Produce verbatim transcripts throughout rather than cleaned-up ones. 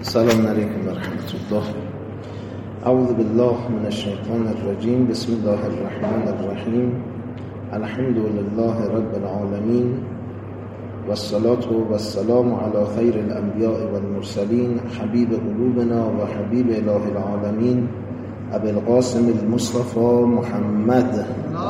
السلام عليكم ورحمة الله. أعوذ بالله من الشيطان الرجيم. بسم الله الرحمن الرحيم. الحمد لله رب العالمين، والصلاة والسلام على خير الأنبياء والمرسلين، حبيب قلوبنا وحبيب إله العالمين أبي القاسم المصطفى محمد.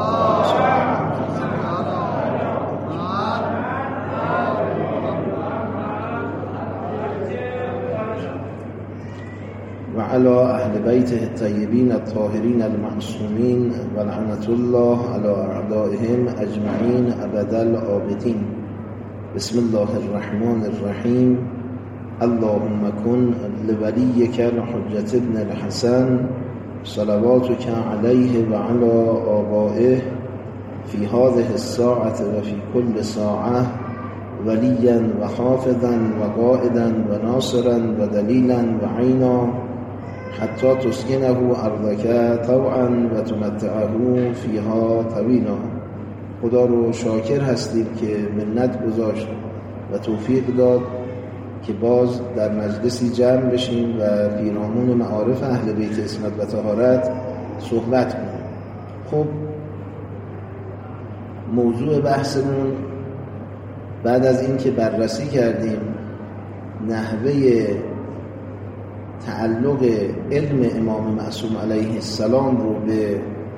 وعلى أهل بيته الطيبين الطاهرين المعصومين، ولعنة الله على أعدائهم أجمعين أبد الآبدين. بسم الله الرحمن الرحيم. اللهم كن لوليك الحجة ابن الحسن صلواتك عليه وعلى آبائه في هذه الساعة وفي كل ساعة وليا وحافظا وقائدا وناصرا ودليلا وعينا، حتی تسکنه ارضک طوعا و تمتعه فیها طویلا. خدا رو شاکر هستیم که منت گذاشت و توفیق داد که باز در مجلسی جمع بشیم و پیرامون معارف اهل بیت عصمت و طهارت صحبت کنیم. خب موضوع بحثمون بعد از این که بررسی کردیم نحوه تعلق علم امام معصوم علیه السلام رو به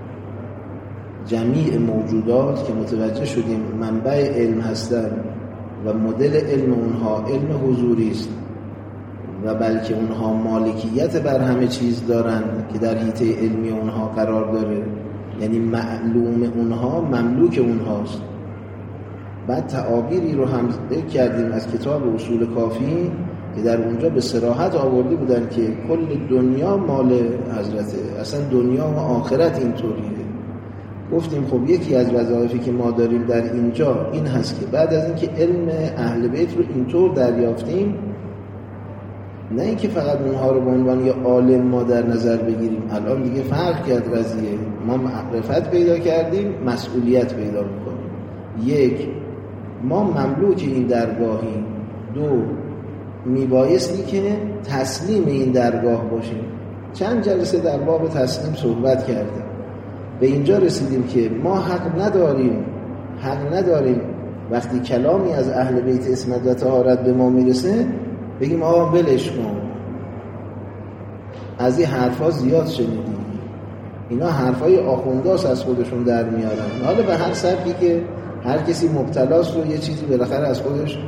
جمیع موجودات که متوجه شدیم منبع علم هستن و مدل علم اونها علم حضوری است و بلکه اونها مالکیت بر همه چیز دارن که در حیطه علمی اونها قرار داره، یعنی معلوم اونها مملوک اونهاست. بعد تعابیری رو هم ذکر کردیم از کتاب اصول کافی که در اونجا به صراحت آورده بودن که کل دنیا مال حضرته، اصلا دنیا و آخرت اینطوریه. گفتیم خب یکی از وظایفی که ما داریم در اینجا این هست که بعد از اینکه علم اهل بیت رو اینطور دریافتیم، نه اینکه فقط اونها رو به عنوان یه عالم ما در نظر بگیریم. الان دیگه فرق کرد قضیه، ما معرفت پیدا کردیم، مسئولیت پیدا میکنیم. یک، ما مملوک این درگاهیم. دو، میبایستی که تسلیم این درگاه باشیم. چند جلسه در باب تسلیم صحبت کردیم، به اینجا رسیدیم که ما حق نداریم حق نداریم وقتی کلامی از اهل بیت عصمت و طهارت به ما میرسه بگیم آقا بلش کن، از این حرفا زیاد شنیدیم، اینا حرفای آخونداست از خودشون در میارن. حالا به هر سبکی که هر کسی مبتلاست و یه چیزی بالاخره از خودش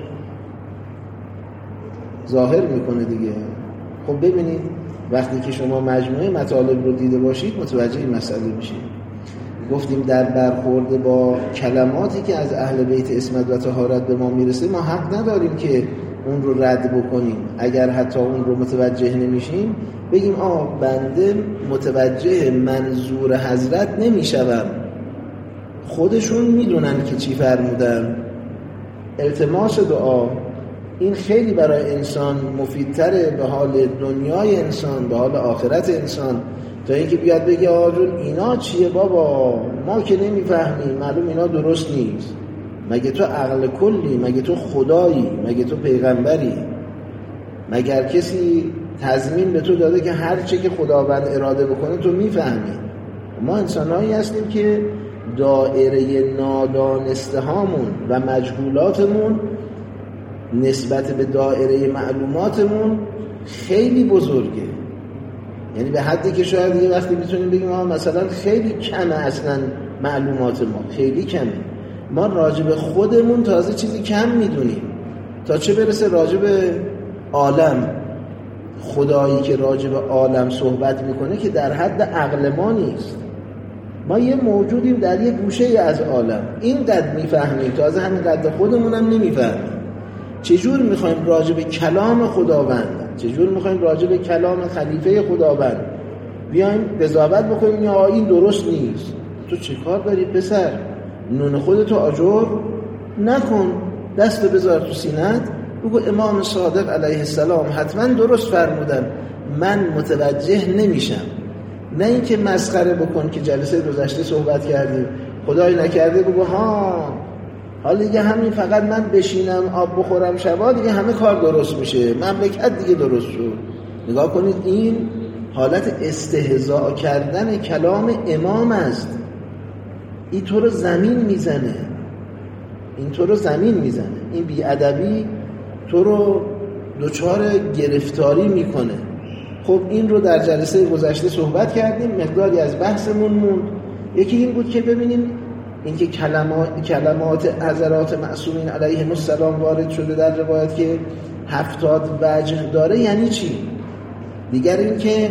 ظاهر میکنه دیگه. خب ببینید وقتی که شما مجموعه مطالب رو دیده باشید متوجه این مسئله میشید. گفتیم در برخورد با کلماتی که از اهل بیت عصمت و طهارت به ما میرسه ما حق نداریم که اون رو رد بکنیم. اگر حتی اون رو متوجه نمیشیم بگیم آه بنده متوجه منظور حضرت نمیشوم، خودشون میدونن که چی فرمودن. التماس دعا این خیلی برای انسان مفیدتره به حال دنیای انسان، به حال آخرت انسان، تا اینکه بیاد بگه آجون اینا چیه بابا، ما که نمیفهمیم، معلوم اینا درست نیست. مگه تو عقل کلی؟ مگه تو خدایی؟ مگه تو پیغمبری؟ مگر کسی تضمین به تو داده که هر چی که خداوند اراده بکنه تو میفهمی؟ ما انسانهایی هستیم که دایره نادانسته هامون و مجهولاتمون نسبت به دایره معلوماتمون خیلی بزرگه. یعنی به حدی که شاید یه وقتی میتونیم بگیم ما مثلا خیلی کمه، اصلا معلومات ما خیلی کمه. ما راجب خودمون تازه چیزی کم میدونیم، تا چه برسه راجب عالم. خدایی که راجب عالم صحبت میکنه که در حد عقل ما نیست. ما یه موجودیم در یه گوشه از عالم، این قد میفهمیم، تازه همین قد خودمون هم نمیفهمیم. چجور میخوایم راجب کلام خداوند، چجور میخوایم راجب کلام خلیفه خداوند بیایم قضاوت بکنیم یا این درست نیست؟ تو چه کار داری پسر؟ نون خودتو آجر نکن، دست بذار تو سینت، بگو امام صادق علیه السلام حتما درست فرمودن، من متوجه نمیشم. نه اینکه مسخره بکن که جلسه گذشته صحبت کردیم، خدای نکرده بگو ها حالا دیگه همین فقط من بشینم آب بخورم شبا دیگه همه کار درست میشه، مملکت دیگه درست شد. نگاه کنید این حالت استهزاء کردن کلام امام است. این تو رو زمین میزنه، این تو رو زمین میزنه، این بیادبی تو رو دچار گرفتاری میکنه. خب این رو در جلسه گذشته صحبت کردیم، مقداری از بحثمون موند. یکی این بود که ببینیم اینکه کلمات کلمات حضرات معصومین علیهم السلام وارد شده در روایت که هفتاد وجه داره یعنی چی؟ دیگر این که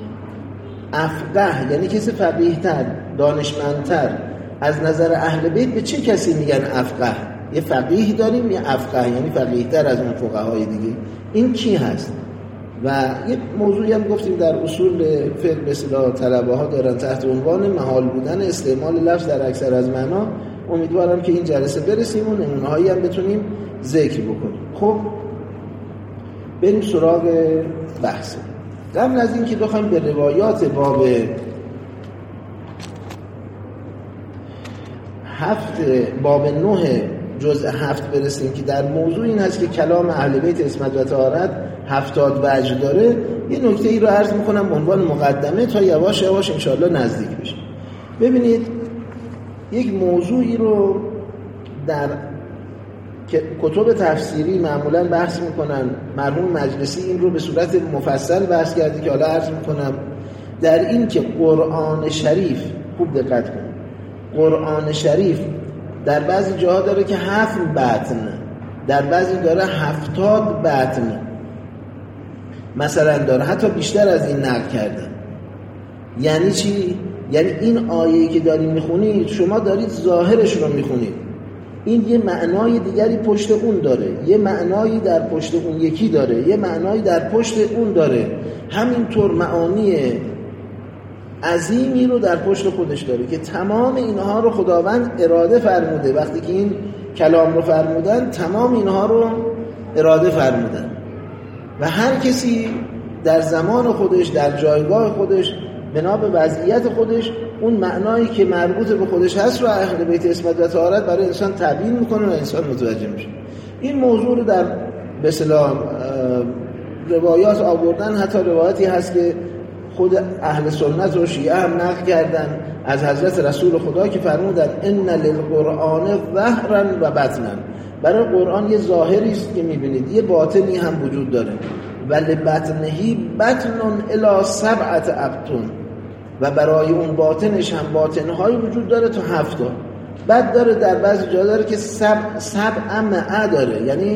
افقه یعنی کسی فقیه‌تر، دانشمندتر از نظر اهل بیت به چه کسی میگن افقه؟ یه فقیه داریم یه افقه یعنی فقیه‌تر از اون فقهای دیگه. این کی هست؟ و یه موضوعی هم گفتیم در اصول فقه به اصطلاح طلبه ها دارن تحت عنوان محال بودن استعمال لفظ در اکثر از معنا. امیدوارم که این جلسه برسیم و نمونه‌هایی هم بتونیم ذکر بکنیم. خب بریم سراغ بحث. قبل از این که بخوایم به روایات باب هفت باب نه جزء هفت برسیم که در موضوع این هست که کلام اهل بیت عصمت و طهارت هفتاد وجه داره، یه نکته ای رو عرض میکنم به عنوان مقدمه تا یواش یواش انشاءالله نزدیک بشیم. ببینید یک موضوعی رو در کتب تفسیری معمولا بحث میکنن، مرحوم مجلسی این رو به صورت مفصل بحث کرده که حالا عرض میکنم، در این که قرآن شریف، خوب دقت کنید، قرآن شریف در بعضی جاها داره که هفت بطن، در بعضی داره هفتاد بطن مثلا داره، حتی بیشتر از این نقل کردن. یعنی چی؟ یعنی این آیه‌ای که دارید میخونید شما دارید ظاهرش رو میخونید، این یه معنای دیگری پشت اون داره، یه معنایی در پشت اون یکی داره، یه معنایی در پشت اون داره، همینطور معانی عظیمی رو در پشت خودش داره که تمام اینها رو خداوند اراده فرموده. وقتی که این کلام رو فرمودن تمام اینها رو اراده فرمودن و هر کسی در زمان خودش، در جایگاه خودش، بنا به وضعیت خودش اون معنایی که مربوط به خودش هست رو اهل بیت عصمت و طهارت برای انسان تبیین میکنه و انسان متوجه میشه. این موضوع رو در به اصطلاح روایات آوردن، حتی روایتی هست که خود اهل سنت و شیعه هم نقل کردن از حضرت رسول خدا که فرمودن ان للقرآن ظهرا و بطنا، برای قرآن یه ظاهری است که میبینید، یه باطنی هم وجود داره، ولی بطنهی بطن الی سبعت ابطن، و برای اون باطنش هم باطنهایی وجود داره تا هفتا. بعد داره در بعضی جا داره که سب سبع معه داره، یعنی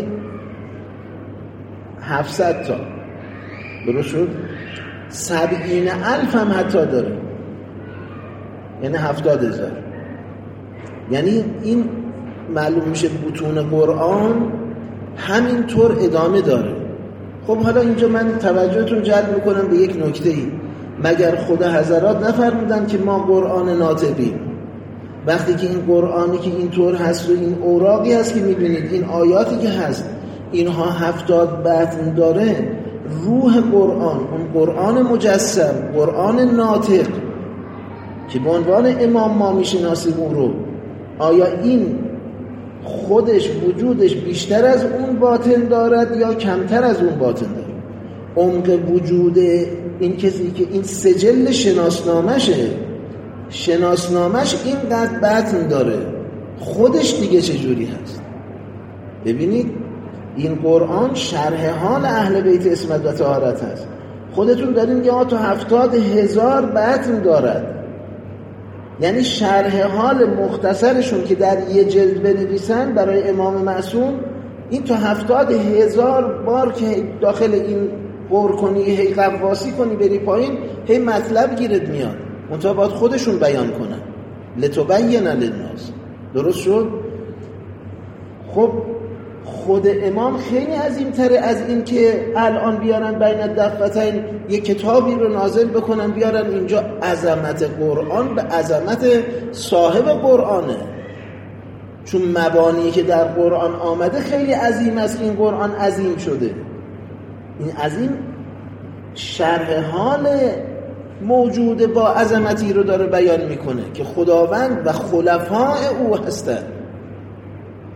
هفتصد تا، درست شد؟ سبعین الف هم حتی داره، یعنی هفتاد هزار. یعنی این معلوم میشه بطون قرآن همینطور ادامه داره. خب حالا اینجا من توجهتون جلب میکنم به یک نکته ای. مگر خدا حضرات نفرمودن که ما قرآن ناطقیم؟ وقتی که این قرآنی که اینطور هست و این اوراقی هست که میبینید، این آیاتی که هست، اینها هفتاد بطن داره، روح قرآن، اون قرآن مجسم، قرآن ناطق که به عنوان امام ما میشناسیم اون رو، آیا این خودش وجودش بیشتر از اون باطن دارد یا کمتر از اون باطن دارد؟ عمق وجود این کسی که این سجل شناسنامشه، شناسنامش اینقدر بطن داره، خودش دیگه چجوری هست؟ ببینید این قرآن شرح حال اهل بیت عصمت و طهارت هست. خودتون دارین یا تا هفتاد هزار بطن دارد، یعنی شرح حال مختصرشون که در یه جلد بنویسن برای امام معصوم، این تا هفتاد هزار بار که داخل این قور کنی، هی قواسی کنی بری پایین، هی مطلب گیرت میاد، منتها باید خودشون بیان کنن، لتبین للناس. درست شد؟ خب خود امام خیلی عظیم‌تره از این که الان بیارن بین الدفتین یک کتابی رو نازل بکنن بیارن اینجا. عظمت قرآن به عظمت صاحب قرآنه، چون مبانی که در قرآن آمده خیلی عظیم است. این قرآن عظیم شده، این عظیم شرح حال موجود با عظمتی رو داره بیان میکنه که خداوند و خلفاء او هستند.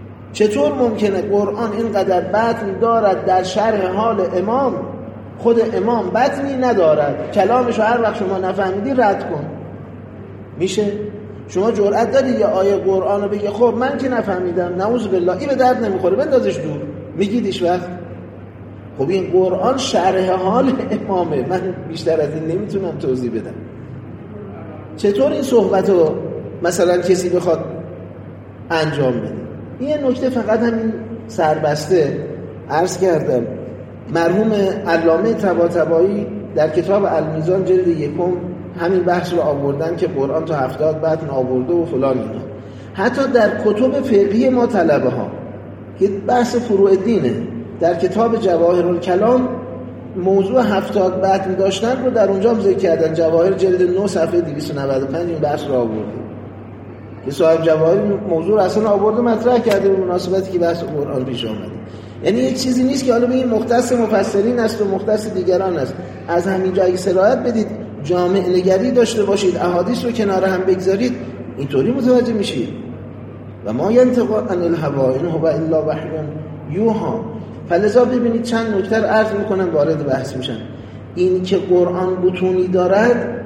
چطور ممکنه قرآن اینقدر بطن دارد در شرح حال امام، خود امام بطنی ندارد، کلامش رو هر وقت شما نفهمیدی رد کن؟ میشه؟ شما جرأت داری یه آیه قرآن رو بگی خب من که نفهمیدم نعوذ بالله این به درد نمیخوره بندازش دور، میگید هیچ وقت؟ خب این قرآن شرح حال امامه، من بیشتر از این نمیتونم توضیح بدم. چطور این صحبت رو مثلا کسی بخواد انجام بده؟ این نکته فقط همین سربسته عرض کردم. مرحوم علامه طباطبایی در کتاب المیزان جلد یکم همین بحث رو آوردن که قرآن تا هفتاد بطن آورده و فلان اینا. حتی در کتب فقهی ما طلبه ها که بحث فروع دینه، در کتاب جواهرالکلام موضوع هفتاد بطن داشتن رو در اونجا ذکر کردن. جواهر جلد نه صفحه دویست و نود و پنج این بحث رو آورده که صاحب جواهر موضوع رو اصلا آورده مطرح کرده به مناسبتی که بحث قرآن پیش آمده. یعنی یک چیزی نیست که حالا بگیم مختص مفسرین است و مختص دیگران است. از همین جایی سرایت بدید، جامع نگری داشته باشید، احادیث رو کنار هم بگذارید، اینطوری متوجه میشید. و ما ینطق عن الهوی ان هو الا وحی یوحی. فلذا ببینید چند نکته عرض میکنم وارد بحث میشن. این که قرآن بطونی دارد،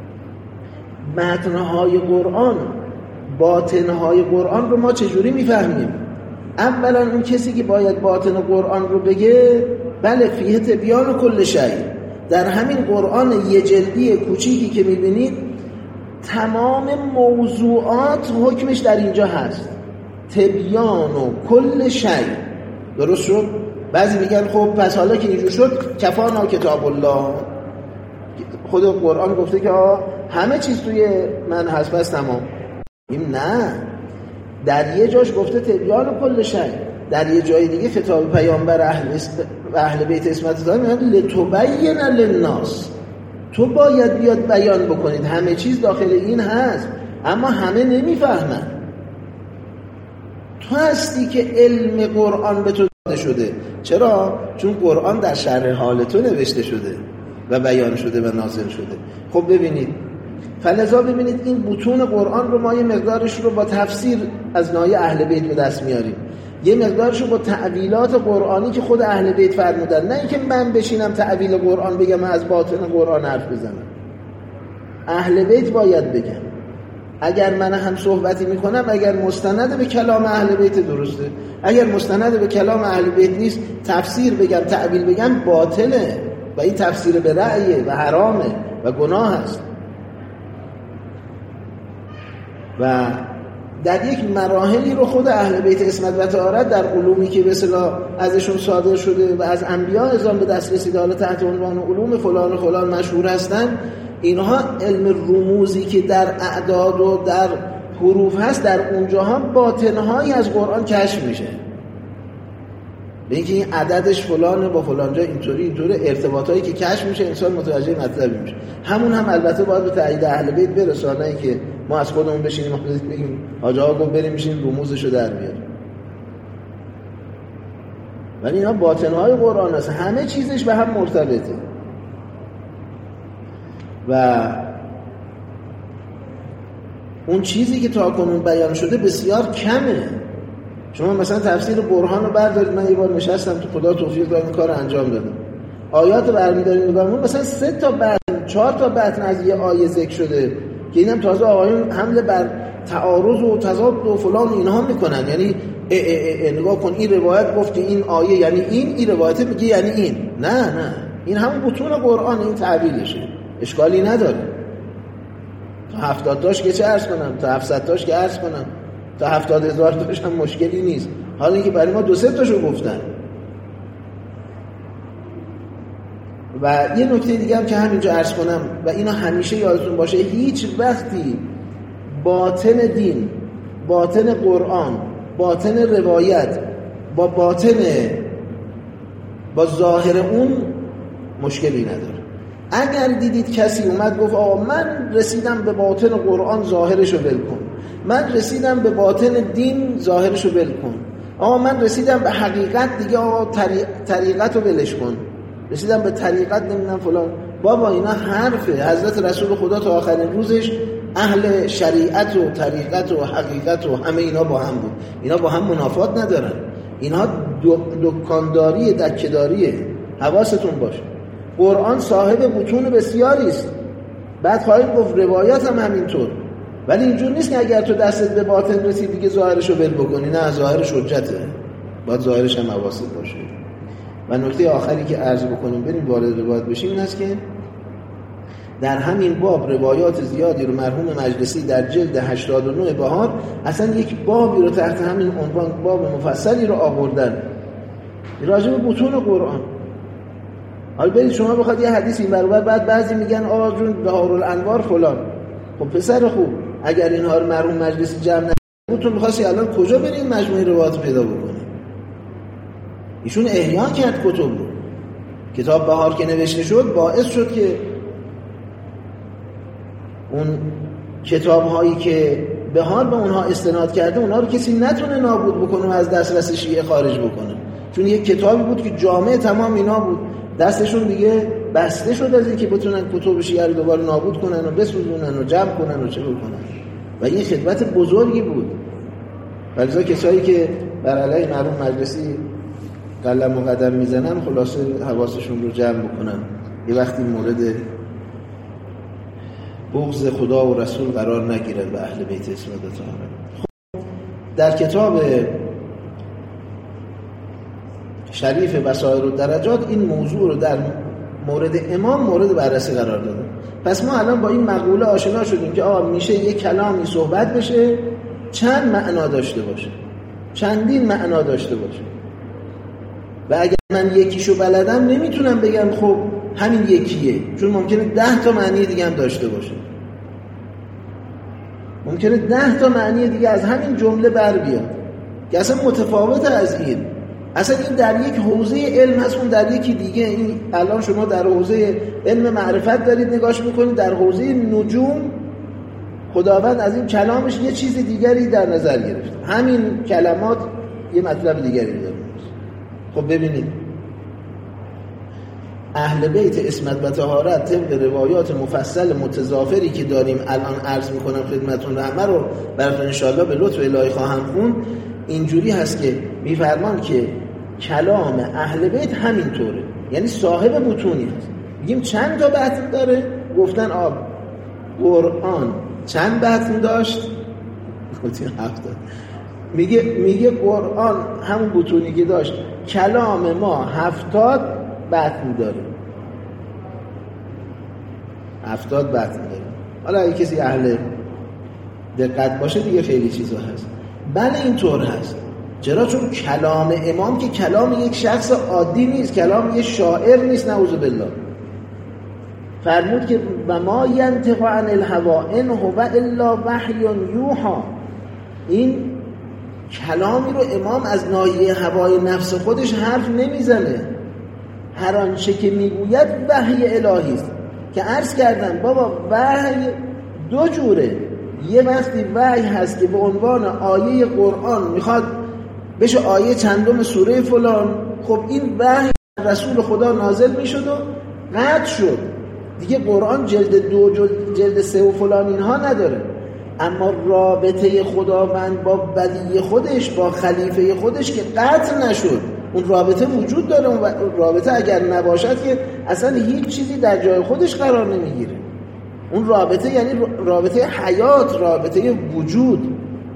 متنهای قرآن، باطنهای قرآن رو ما چجوری میفهمیم؟ اولا اون کسی که باید باطن قرآن رو بگه، بله فیه تبیان کل شیء، در همین قرآن یه جلدی کوچیکی که میبینید تمام موضوعات حکمش در اینجا هست، تبیان و کل شیء. درست شد؟ بعضی میگن خب پس حالا که اینجور شد کفانا کتاب الله، خود قرآن گفته که آه همه چیز توی من هست بس تمام. این نه، در یه جاش گفته تبیان و کل شیء، در یه جای دیگه خطاب پیامبر اهل اهل بیت اسمت داره میگن لتبین للناس، تو باید بیاد بیان بکنید همه چیز داخل این هست، اما همه نمیفهمن. تو هستی که علم قرآن به تو داده شده. چرا؟ چون قرآن در شرح حال تو نوشته شده و بیان شده و نازل شده. خب ببینید، فلذا ببینید این بطون قرآن رو ما یه مقدارش رو با تفسیر از نایه اهل بیت به دست میاریم، یه مقدارش رو با تعویلات قرآنی که خود اهل بیت فرمودن، نه اینکه من بشینم تعویل قرآن بگم از باطن قرآن حرف بزنم. اهل بیت باید بگم. اگر من هم صحبتی میکنم، اگر مستند به کلام اهل بیت درسته، اگر مستند به کلام اهل بیت نیست تفسیر بگم تعویل بگم باطله و این تفسیر به رأیه و حرامه و گناه است. و در یک مراحلی رو خود اهل بیت اسمت و طهارت در علومی که به اصطلاح ازشون صادر شده و از انبیا نظام به دست رسیده، حالا تحت عنوان علوم فلان و فلان مشهور هستن، اینها علم رموزی که در اعداد و در حروف هست، در اونجاها باطنهایی از قرآن کشف میشه. به اینکه این عددش فلانه با فلان جا اینطوری اینطوری، ارتباطایی که کشف میشه انسان متوجه مطلبی میشه. همون هم البته باید به تایید اهل بیت برسانه، این که ما از خودمون بشینیم بگیم حاج آقا گفت بریم میشیم رموزشو در بیاریم. ولی اینا باطنهای قرآن هست، همه چیزش به هم مرتبطه. و اون چیزی که تا کنون بیان شده بسیار کمه. شما مثلا تفسیر برهان رو بردارید، من یه بار نشستم تو خدا توفیق داد این کار رو انجام دادم، آیات رو برمی‌دارید نگاه، مثلا سه تا بطن چهار تا بطن از یه آیه ذکر شده که اینم تازه آقایون حمله بر تعارض و تضاد و فلان اینها میکنن. یعنی اه اه اه نگاه کن این روایت گفت که این آیه یعنی این، این روایت میگه یعنی این. نه نه، این همون بطون قرآن، این تعبیرشه، اشکالی نداره. تا هفتاد تاش که چه عرض کنم، تا هفتصد تاش که عرض کنم، تا هفتاد هزار تاش هم مشکلی نیست. حالا اینکه برای ما دو سه تاشو گفتن. و یه نکته دیگه هم که همینجا عرض کنم و اینا همیشه یادتون باشه، هیچ وقتی باطن دین، باطن قرآن، باطن روایت با باطن با ظاهر اون مشکلی نداره. اگر دیدید کسی اومد گفت آقا من رسیدم به باطن قرآن ظاهرشو ول کن، من رسیدم به باطن دین ظاهرشو ول کن، آقا من رسیدم به حقیقت دیگه آقا طریق... طریقتو ولش کن، رسیدم به طریقت نمیدونم فلان، بابا اینا حرفه. حضرت رسول خدا تا آخرین روزش اهل شریعت و طریقت و حقیقت و همه اینا با هم بود. اینا با هم منافات ندارن، اینا دکانداری دکه‌داریه. حواستون باشه قرآن صاحب بطون بسیاری است. بعد خواهیم گفت روایات هم همینطور، ولی اینجور نیست که اگر تو دستت به باطن رسید دیگه ظاهرش رو ول بکنی. نه، ظاهرش حجته، باید ظاهرش هم حواست باشه. و نکته آخری که عرض بکنیم بریم وارد روایت بشیم این است که در همین باب روایات زیادی رو مرحوم مجلسی در جلد هشتاد و نه بهار اصلا یک بابی رو تحت همین عنوان باب مفصلی رو آوردن راجع به بطون قرآن. حالا برید شما بخواد یه حدیث این برابر، بعد بعضی میگن آقا جون بهارالانوار فلان. خب پسر خوب، اگر اینها رو مرحوم مجلسی جمع نکنه تو می‌خواستی الان کجا برید مجموعه روایات پیدا بکنی؟ ایشون احیا کرد کتب رو. کتاب بهار که نوشته شد باعث شد که اون کتاب هایی که بهار به اونها استناد کرده اونها رو کسی نتونه نابود بکنه و از دسترس شیعه خارج بکنه، چون یک کتابی بود که جامع تمام اینا بود. دستشون دیگه بسته شد از اینکه بتونن کتب شیعه رو دوباره نابود کنن و بسوزونن و جمع کنن و چه بکنن، و این خدمت بزرگی بود. ولی کسایی که بر علیه مرحوم مجلسی قلم و قدم میزنن خلاصه حواسشون رو جمع بکنن یه وقتی مورد بغض خدا و رسول قرار نگیرد به اهل بیت اسمت و طهارت. خب در کتاب شریف بصائر الدرجات این موضوع رو در مورد امام مورد بررسی قرار داده. پس ما الان با این مقوله آشنا شدیم که آقا میشه یک کلامی صحبت بشه چند معنا داشته باشه، چندین معنا داشته باشه، و اگر من یکیشو بلدم نمیتونم بگم خب همین یکیه، چون ممکنه ده تا معنی دیگه هم داشته باشه، ممکنه ده تا معنی دیگه از همین جمله بر بیاد که اصلا متفاوته از این. اصلا این در یک حوزه علم هست، اون در یکی دیگه. این الان شما در حوزه علم معرفت دارید نگاش میکنید، در حوزه نجوم خداوند از این کلامش یه چیز دیگری در نظر گرفت، همین کلمات یه مطلب دیگری داره. خب ببینید اهل بیت عصمت و طهارت طبق روایات مفصل متضافری که داریم الان عرض میکنم خدمتون، همه رو براتون انشاءالله به لطف الهی خواهم خوند. اینجوری هست که میفرمان که کلام اهل بیت همین طوره، یعنی صاحب متونی هست. میگیم چند تا متن داره؟ گفتن آب قرآن چند متن داشت؟ گفتیم هفتاد. میگه میگه قرآن همون متونی که داشت، کلام ما هفتاد متن داره، هفتاد متن داره. حالا اگه کسی اهل دقت باشه دیگه خیلی چیزا هست. بله اینطور هست. چرا؟ چون کلام امام که کلام یک شخص عادی نیست، کلام یک شاعر نیست، نعوذ بالله. فرمود که و ما ینطق عن الهوی ان هو الا وحی یوحی. این کلامی رو امام از ناحیه هوای نفس خودش حرف نمیزنه، هر آنچه که میگوید وحی الهی است. که عرض کردم بابا وحی دو جوره، یه وقتی وحی هست که به عنوان آیه قرآن میخواد بشه آیه چندم سوره فلان، خب این وحی رسول خدا نازل میشد و قطع شد دیگه، قرآن جلد دو جلد, جلد سه و فلان اینها نداره. اما رابطه خداوند با ولی خودش، با خلیفه خودش که قطع نشد، اون رابطه وجود داره. اون رابطه اگر نباشد که اصلا هیچ چیزی در جای خودش قرار نمیگیره. اون رابطه یعنی رابطه حیات، رابطه وجود.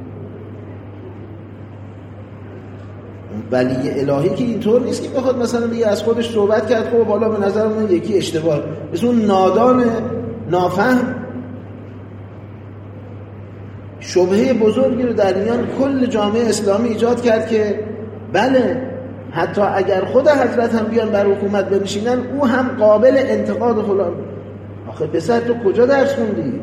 ولی الهی که اینطور نیست که بخواد مثلا بگه از خودش صحبت کرد خب حالا به نظر من یکی اشتباه، مثل اون نادان نافهم شبهه بزرگی رو در میان کل جامعه اسلامی ایجاد کرد که بله حتی اگر خود حضرت هم بیان بر حکومت بنشینن او هم قابل انتقاد فلان. آخه پسر تو کجا درس خوندی؟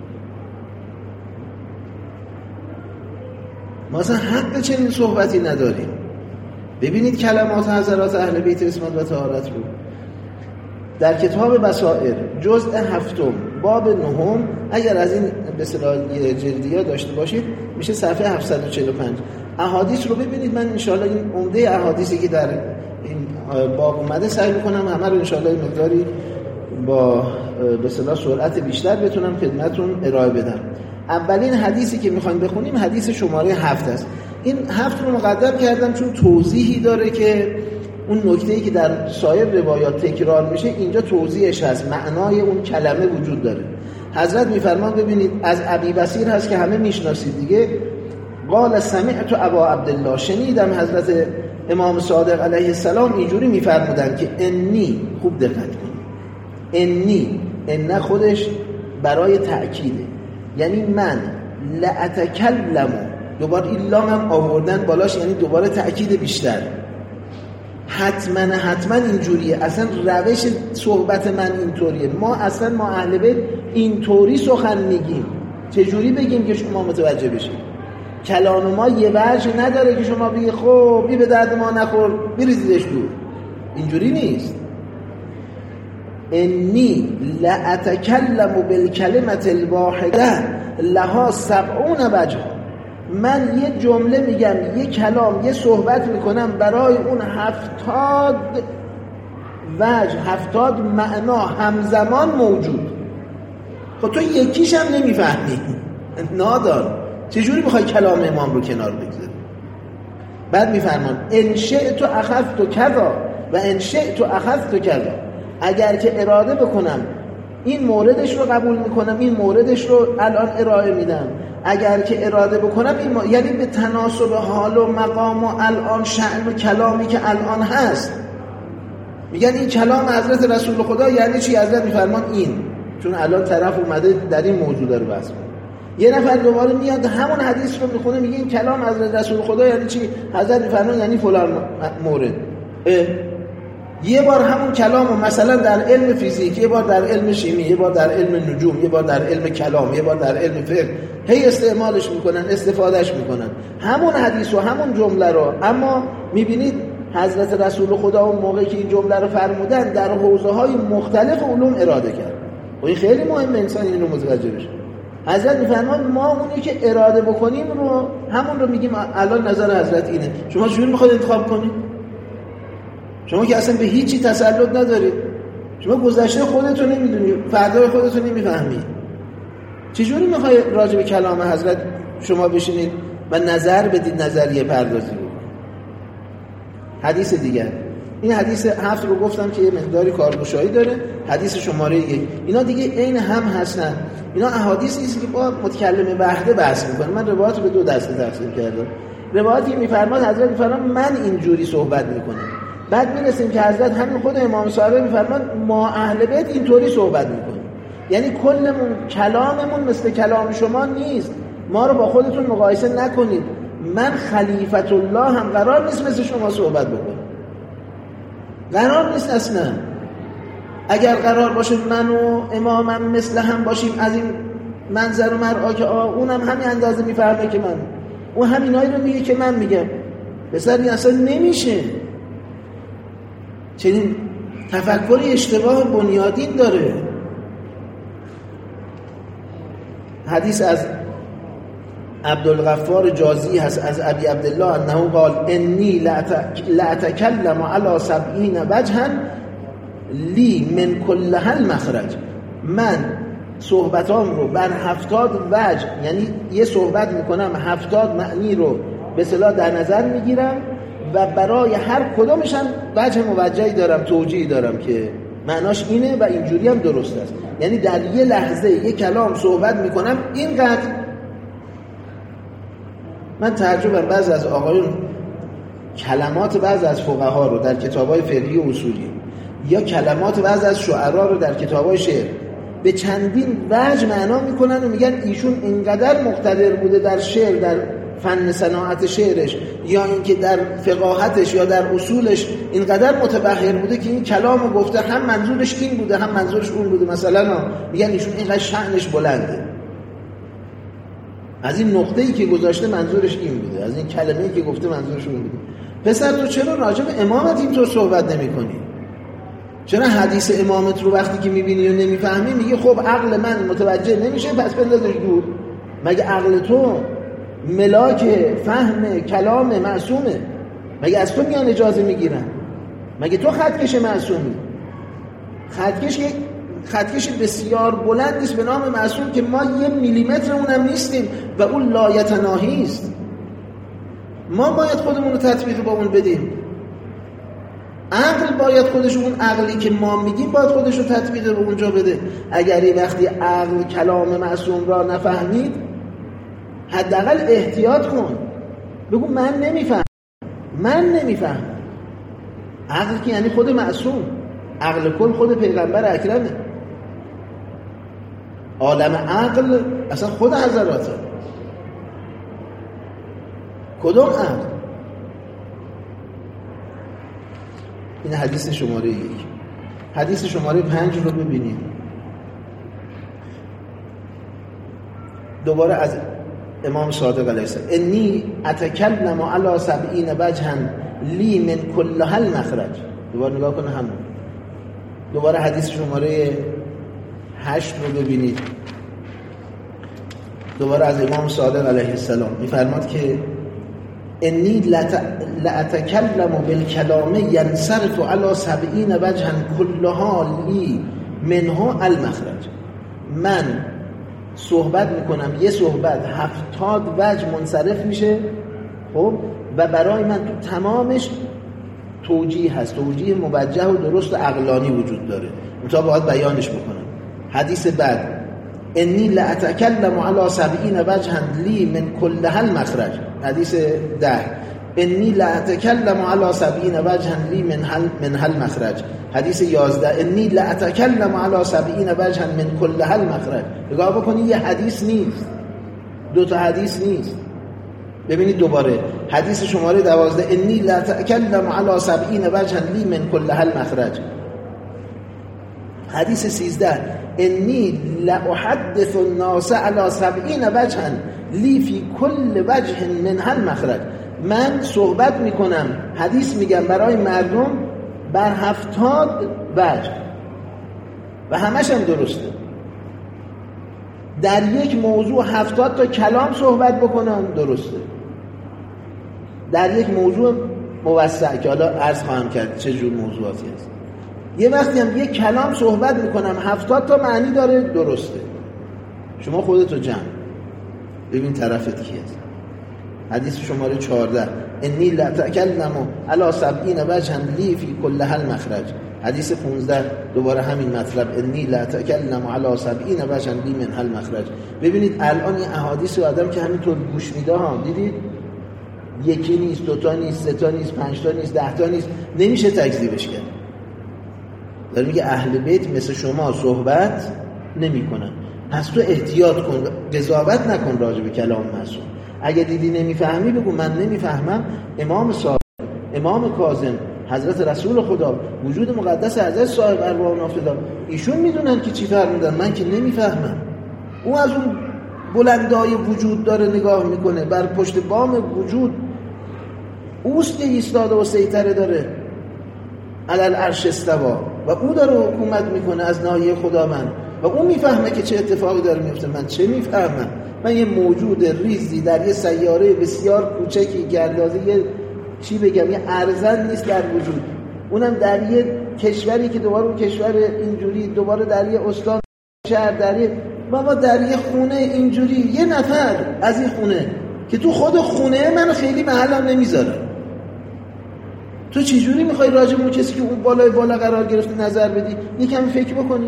ما اصلا حق چنین صحبتی نداریم. ببینید کلمات حضرات اهل بیت عصمت و طهارت رو در کتاب بصائر جزء هفتم باب نهم، اگر از این به اصطلاح جلدیات داشته باشید میشه صفحه هفتصد و چهل و پنج. احادیث رو ببینید. من انشاءالله این عمده احادیثی که در این باب اومده سعی میکنم همه رو انشاءالله مقداری با به اصطلاح سرعت بیشتر بتونم خدمتتون ارائه بدم. اولین حدیثی که میخوایم بخونیم حدیث شماره هفت است. این هفت رو مقدم کردم چون توضیحی داره که اون نکته‌ای که در سایر روایات تکرار میشه اینجا توضیحش هست، معنای اون کلمه وجود داره. حضرت میفرمان ببینید از ابی بصیر هست که همه میشناسید دیگه. قال سمعت ابا عبدالله، شنیدم حضرت امام صادق علیه السلام اینجوری میفرمودن که انی، خوب دقت کنید، انی، ان خودش برای تأکیده، یعنی من لاتکلم، دوباره این لام هم آوردن بالاش یعنی دوباره تأکید بیشتر. حتما حتما اینجوریه، اصلا روش صحبت من اینطوریه، ما اصلا ما اهل بیت اینطوری سخن میگیم. چجوری بگیم که شما متوجه بشید؟ کلام ما یه وجه نداره که شما بگید خب بی به درد ما نخور بریزیدش دور. اینجوری نیست. انی لاتکلم بالکلمه الواحده لها سبعون وجه، من یه جمله میگم، یه کلام، یه صحبت میکنم برای اون هفتاد وجه، هفتاد معنا همزمان موجود. خب تو یکیش هم نمیفهمی، نادان، چجوری میخوای کلام امام رو کنار بگذاری؟ بعد میفرمان ان شئت اخذت کذا و ان شئت اخذت کذا، اگر که اراده بکنم این موردش رو قبول میکنم، این موردش رو الان ارائه میدم، اگر که اراده بکنم این ما... یعنی به تناسب حال و مقام و الان شأن و کلامی که الان هست. میگن این کلام حضرت رسول خدا یعنی چی؟ حضرت میفرمان این، چون الان طرف اومده در این موضوع داره بحث میکنه. یه نفر دوباره میاد همون حدیث رو میخونه میگه این کلام حضرت رسول خدا یعنی چی؟ حضرت میفرمان یعنی فلان مورد. یه بار همون کلامو مثلا در علم فیزیک، یه بار در علم شیمی، یه بار در علم نجوم، یه بار در علم کلام، یه بار در علم فقه، هی استعمالش میکنن، استفادهش میکنن همون حدیث و همون جمله رو. اما میبینید حضرت رسول خدا اون موقعی که این جمله رو فرمودن در حوزه‌های مختلف علوم اراده کرد و این خیلی مهمه انسان این رو متوجه بشه. حضرت میفرمان ما اونی که اراده بکنیم رو همون رو میگیم الان نظر حضرت اینه. شما چجوری میخواید انتخاب کنید؟ شما که اصلا به هیچی تسلط ندارید، شما گذشته خودتون نمیدونید، فردای خودتون نمیفهمید، چجوری میخوای راجع به کلام حضرت شما بشینید و نظر بدید، نظریه پردازی رو؟ حدیث دیگر، این حدیث هفت رو گفتم که یه مقداری کارگشایی داره. حدیث شماره یک، اینا دیگه عین هم هستن، اینا احادیثی است که با متکلم وحده بحث میکنه. من روایات به دو دسته تقسیم کردم. روایاتی میفرماد حضرت میفرمان من اینجوری صحبت میکنم، بعد میرسیم که حضرت همین خود امام صادق میفرمان ما اهل بیت اینطوری صحبت میکنیم، یعنی کلمون کلاممون مثل کلام شما نیست، ما رو با خودتون مقایسه نکنید. من خلیفت الله هم قرار نیست مثل شما صحبت بکنم، قرار نیست اصلا. اگر قرار باشه من و امامم مثل هم باشیم از این منظر و مرعا که اونم همین اندازه میفهمه که من، اون همینایی رو میگه که من میگم، بسر این اصلا نمیشه. چنین تفکری اشتباه بنیادین داره. حدیث از عبدالغفار جازی هست از ابی عبدالله انه قال انی لاتکلم علی سبعین وجها لی من کلها المخرج، من صحبتام رو بر هفتاد وجه، یعنی یه صحبت میکنم هفتاد معنی رو به اصطلاح در نظر میگیرم و برای هر کدومش هم وجه موجهی دارم، توجیهی دارم که معناش اینه و اینجوری هم درست است. یعنی در یه لحظه یه کلام صحبت میکنم اینقدر. من تعجبم بعضی از آقایون کلمات بعضی از فقها رو در کتابای فقهی و اصولی یا کلمات بعضی از شعرا رو در کتابای شعر به چندین وجه معنا میکنن و میگن ایشون اینقدر مقتدر بوده در شعر، در فن صناعت شعرش یا اینکه در فقاهتش یا در اصولش اینقدر متبحر بوده که این کلامو گفته هم منظورش این بوده هم منظورش اون بوده. مثلا میگن ایشون اینقدر شأنش بلنده، از این نقطه‌ای که گذاشته منظورش این بوده، از این کلمه‌ای که گفته منظورش اون بوده. پسر تو چرا راجع به امامت اینطور صحبت نمی‌کنی؟ چرا حدیث امامت رو وقتی که می‌بینی و نمی‌فهمی میگی خب عقل من متوجه نمیشه پس بندازش دور؟ مگه عقل تو ملاک فهم کلام معصومه؟ مگه از تو میان اجازه میگیرن؟ مگه تو خطکش معصومی؟ خطکش یک خطکش بسیار بلندی است به نام معصوم که ما یه میلیمتر اونم نیستیم و اون لایتناهی است. ما باید خودمون رو تطبیق با اون بدیم. عقل باید خودش، اون عقلی که ما میگیم باید خودش رو تطبیق به اونجا بده. اگر یه وقتی عقل کلام معصوم را نفهمید، حداقل احتیاط کن، بگو من نمیفهم، من نمیفهم. عقل که یعنی خود معصوم، عقل کل خود پیغمبر اکرمه. عالم عقل اصلا خود حضراته. کدوم عقل؟ این حدیث شماره یک. حدیث شماره پنج رو ببینید. دوباره از امام صادق علیه السلام: انی اتکلم علی سبعین وجها لی من کلها المخرج. دوباره نگاه کنه همون. دوباره حدیث شماره هشت رو ببینید. دوباره از امام صادق علیه السلام می‌فرماد که انی لاتکلم بالکلام ینصرف علی سبعین وجها کلها لی منها المخرج. من صحبت میکنم، یه صحبت هفتاد وجه منصرف میشه، خب، و برای من تو تمامش توجیه هست، توجیه موجه و درست و عقلانی وجود داره. منتها باید بیانش بکنم. حدیث بعد: انی لاتکلم علی سبعین وجها لی من کلها المخرج. حدیث ده: انی لاتکلم علی سبعین وجها لی من هل من هل مخرج. حدیث یازده: انی لاتکلم علی سبعین وجها من کلها المخرج. نگاه بکنید، یه حدیث نیست، دو تا حدیث نیست. ببینید دوباره حدیث شماره دوازده: انی لاتکلم علی سبعین وجها لی من کلها المخرج. حدیث سیزده: انی لاحدث الناس علی سبعین وجها لی فی کل وجه منها المخرج. من صحبت میکنم، حدیث میگم برای مردم بر هفتاد وجه و همش هم درسته. در یک موضوع هفتاد تا کلام صحبت بکنم درسته. در یک موضوع موسع که حالا عرض خواهم کرد چه جور موضوعاتی هست. یه وقتی هم یک کلام صحبت میکنم هفتاد تا معنی داره درسته. شما خودتو جمع ببین طرفت کی هست. حدیث شماره چهارده: انی لاتکلم علی سبعین وجها لی فی کلها المخرج. حدیث پانزده دوباره همین مطلب: انی لاتکلم علی سبعین وجها لی منها المخرج. ببینید الان این احادیث رو آدم که همینطور گوش میده ها، دیدید یکی نیست، دو تا نیست، سه تا نیست، پنج تا نیست، ده تا نیست، نمیشه تکذیبش کرد. داره میگه اهل بیت مثل شما صحبت نمیکنن، پس تو احتیاط کن، قضاوت نکن راجع به کلام معصوم. اگه دیدی نمیفهمی بگو من نمیفهمم. امام صادق، امام کاظم، حضرت رسول خدا، وجود مقدس حضرت صاحب ارواح نافتدا، ایشون میدونن که چی فرمودن، من که نمیفهمم. او از اون بلندای وجود داره نگاه میکنه، بر پشت بام وجود اوست که ایستاده و سیطره داره، علل عرش استوا، و او داره حکومت میکنه از ناحیه خداوند و او میفهمه که چه اتفاقی داره میفته. من چه میفهمم؟ من یه موجود ریزی در یه سیاره بسیار کوچکی که اندازه یه چی بگم یه ارزن نیست در وجود، اونم در یه کشوری که دوباره اون کشور اینجوری، دوباره در یه استان شهر، در یه بابا در یه خونه اینجوری، یه نفر از این خونه که تو خود خونه من خیلی محلم نمیذاره. تو چجوری میخوای راجع به اون کسی که اون بالای بالا قرار گرفته نظر بدی؟ یکم فکر بکنید.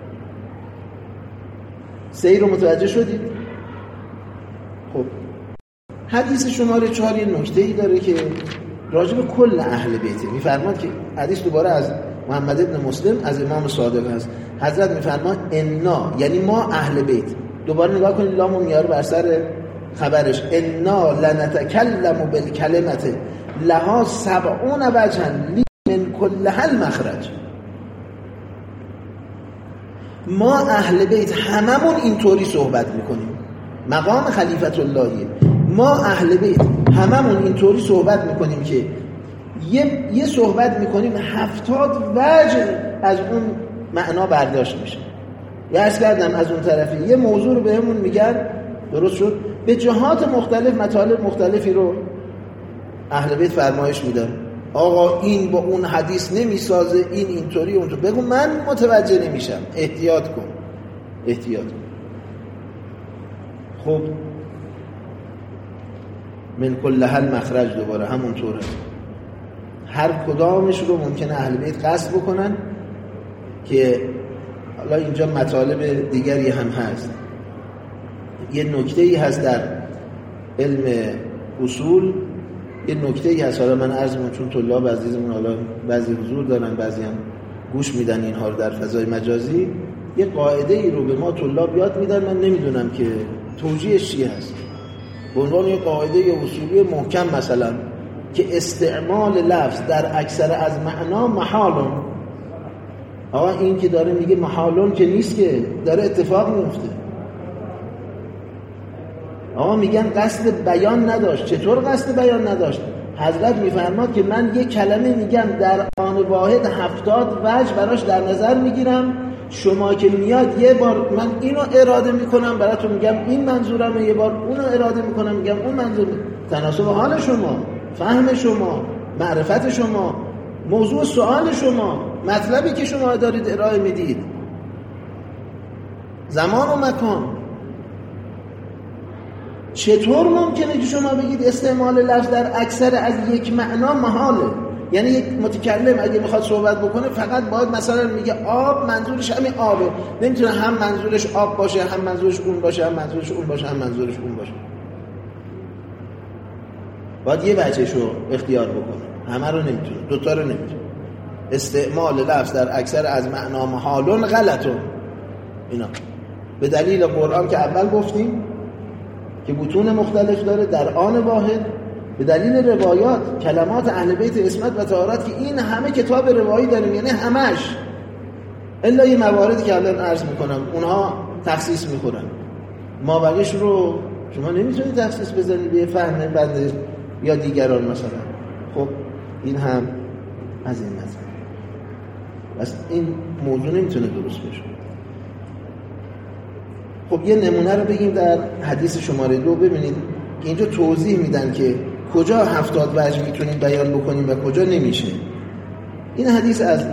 سیر رو متوجه شدید؟ خب حدیث شماره چهار یه نکته‌ای داره که راجع به کل اهل بیته میفرماد که حدیث دوباره از محمد ابن مسلم از امام صادق هست. حضرت میفرماد انا، یعنی ما اهل بیت. دوباره نگاه کنید لامو میاره بر سر خبرش: انا لنتکلم بالکلمه لها سبعون وجها لی من کلها المخرج. ما اهل بیت هممون اینطوری صحبت میکنیم، مقام خلیفت اللهیه. ما اهل بیت هممون اینطوری صحبت میکنیم که یه, یه صحبت میکنیم هفتاد وجه از اون معنا برداشت میشه. یه عرض کردم از اون طرفی یه موضوع رو بهمون میگن، درست شد، به جهات مختلف مطالب مختلفی رو اهل بیت فرمایش میدن. آقا این با اون حدیث نمیسازه، این اینطوری اونطوری. بگو من متوجه نمیشم، احتیاط کن، احتیاط کن. خب من کل حل مخرج، دوباره همونطوره. هر کدامش رو ممکنه اهل بیت قصد بکنن که حالا اینجا مطالب دیگری هم هست. یه نکته‌ای هست در علم اصول، یه نکته‌ای هست، حالا من عرض می‌کنم چون طلاب عزیزمون حالا بعضی حضور دارن، بعضی هم گوش میدن اینها رو در فضای مجازی، یه قاعده ای رو به ما طلاب یاد میدن، من نمیدونم که توجیهش چی هست. به عنوان یه قاعده اصولی محکم مثلا که استعمال لفظ در اکثر از معنا محالون. آقا این که داره میگه محالون که نیست، که داره اتفاق میفته. آقا میگن قصد بیان نداشت. چطور قصد بیان نداشت؟ حضرت میفرماد که من یک کلمه میگم در آن واحد هفتاد وجه براش در نظر میگیرم، شما که میاد یه بار من اینو اراده میکنم براتون میگم این منظورمه، یه بار اونو اراده میکنم میگم اون منظور. تناسب حال شما، فهم شما، معرفت شما، موضوع سوال شما، مطلبی که شما دارید ارائه میدید، زمان و مکان. چطور ممکنه که شما بگید استعمال لفظ در اکثر از یک معنا محاله؟ یعنی یک متکلم اگه میخواد صحبت بکنه فقط باید مثلا میگه آب، منظورش همین آبه، نمیتونه هم منظورش آب باشه، هم منظورش اون باشه، هم منظورش اون باشه، هم منظورش اون باشه. باید یه وجهش رو اختیار بکنه، همه رو نمیتونه، دوتا رو نمیتونه. استعمال لفظ در اکثر از معنا محالون غلطون. اینا به دلیل قرآن که اول گفتیم که بطون مختلف داره در آن واحد، به دلیل روایات کلمات اهل بیت عصمت و طهارت که این همه کتاب روایی داریم، یعنی همش الا یه مواردی که الان عرض میکنم اونها تخصیص میخورن، ما بقیش رو شما نمیتونید تخصیص بزنید به فهم بنده یا دیگران مثلا. خب این هم از این مثلا بس این موضوع نمیتونه درست بشه. خب یه نمونه رو بگیم در حدیث شماره دو. ببینید اینجا توضیح میدن که کجا هفتاد وجه میتونیم بیان بکنیم و کجا نمیشه. این حدیث از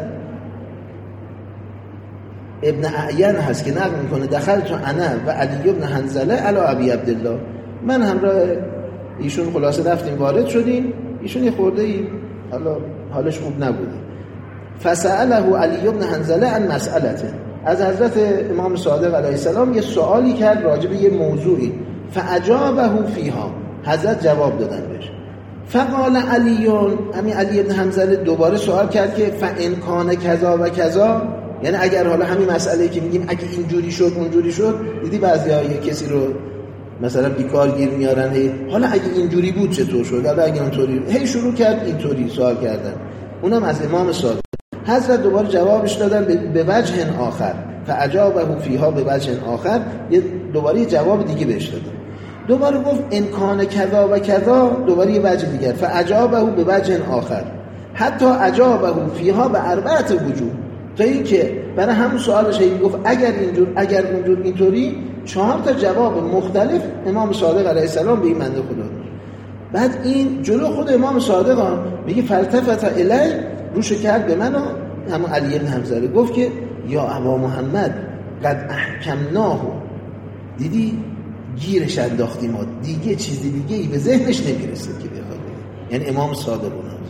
ابن اعین هست که نقل میکنه دخلت انا و علی ابن حنظله علی ابی عبدالله، من همراه ایشون خلاصه رفتیم وارد شدیم، ایشون یه خورده ای حالا حالش خوب نبوده. فسأله علی ابن حنظله عن مسئلته، از حضرت امام صادق علیه السلام یه سوالی کرد راجع به یه موضوعی، فاجابه فیها، حضرت جواب دادن بهش. فقال علیون، همین علی ابن حنظله دوباره سوال کرد که فان کان کذا و کذا، یعنی اگر حالا همین مسئله که میگیم اگه اینجوری شد اونجوری شد، دیدی بعضیا یه کسی رو مثلا بیکار گیر میارن، هی حالا اگه اینجوری بود چطور شد، حالا اگه اونطوری، هی شروع کرد اینطوری سوال کردن، اونم از امام صادق. حضرت دوباره جوابش دادن به وجه آخر، فاجابه فیها به وجه آخر، یه دوباره جواب دیگه بهش دادن. دوباره گفت ان کان کذا و کذا، دوباره یه وجه دیگر، فاجابه به وجه آخر، حتی اجابه فیها به اربعه وجوه، تا اینکه برای همون سوالش هی گفت اگر اینجور اگر اونجور اینطوری، چهار تا جواب مختلف امام صادق علیه السلام به این بنده خدا داد. بعد این جلو خود امام صادق هم میگه فلتفت الی، روشو کرد به من و همون علی بن حنظله، گفت که یا ابا محمد قد احکمناه، دیدی گیرش انداختیم ما، دیگه چیزی دیگه ای به ذهنش نمیرسه که بخواد، یعنی امام صادق اونم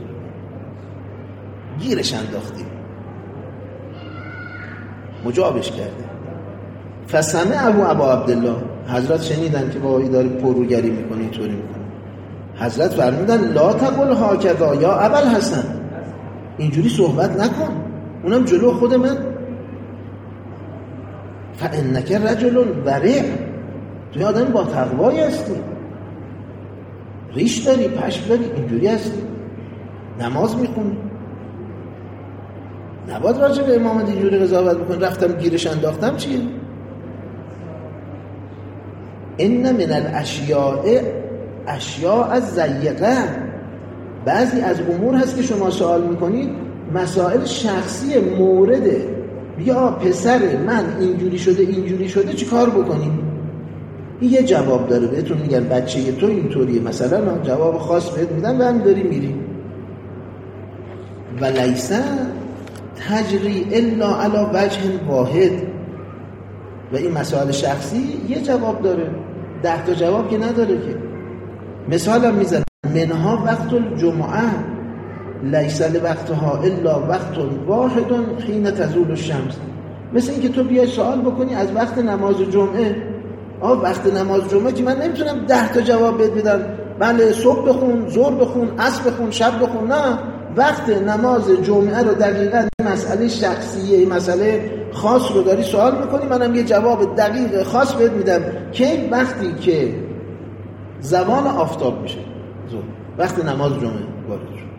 گیرش انداختیم، مجابش کرده. فسمعه ابا عبدالله، حضرت شنیدن که با داره پروگری میکنه، اینطوری میکنه. حضرت فرمودن لا تقل هاکذا یا ابل حسن، اینجوری صحبت نکن، اونم جلو خود من. فانک رجل ورع، توی آدم با تقوایی هستی، ریش داری، پشم داری، اینجوری هستی، نماز میخونی، نباید راجع به امامت اینجوری قضاوت بکنی. رفتم گیرش انداختم چیه؟ ان من الاشیاء اشیاء ضیقه، بعضی از امور هست که شما سوال میکنید مسائل شخصی مورده، بیا پسر من اینجوری شده اینجوری شده چی کار بکنیم؟ این یه جواب داره، بهتون میگن بچه تو اینطوریه مثلا، جواب خاص بهت میدن و هم داری میری. و لیس تجری الا علی وجه واحد. و این مسائل شخصی یه جواب داره، ده تا جواب که نداره که. مثالم میزنم، منها وقت الجمعه لیس لوقتها الا وقت واحد حین تزول الشمس. مثل این که تو بیای سوال بکنی از وقت نماز جمعه، آه وقت نماز جمعه که من نمیتونم ده تا جواب بهت بدم، بله صبح بخون، ظهر بخون، عصر بخون، شب بخون. نه، وقت نماز جمعه رو دقیقاً مسئله شخصیه، مسئله خاص رو داری سوال میکنی، منم یه جواب دقیق خاص بهت میدم که وقتی که زمان آفتاب میشه، وقت نماز جمعه وارد شد.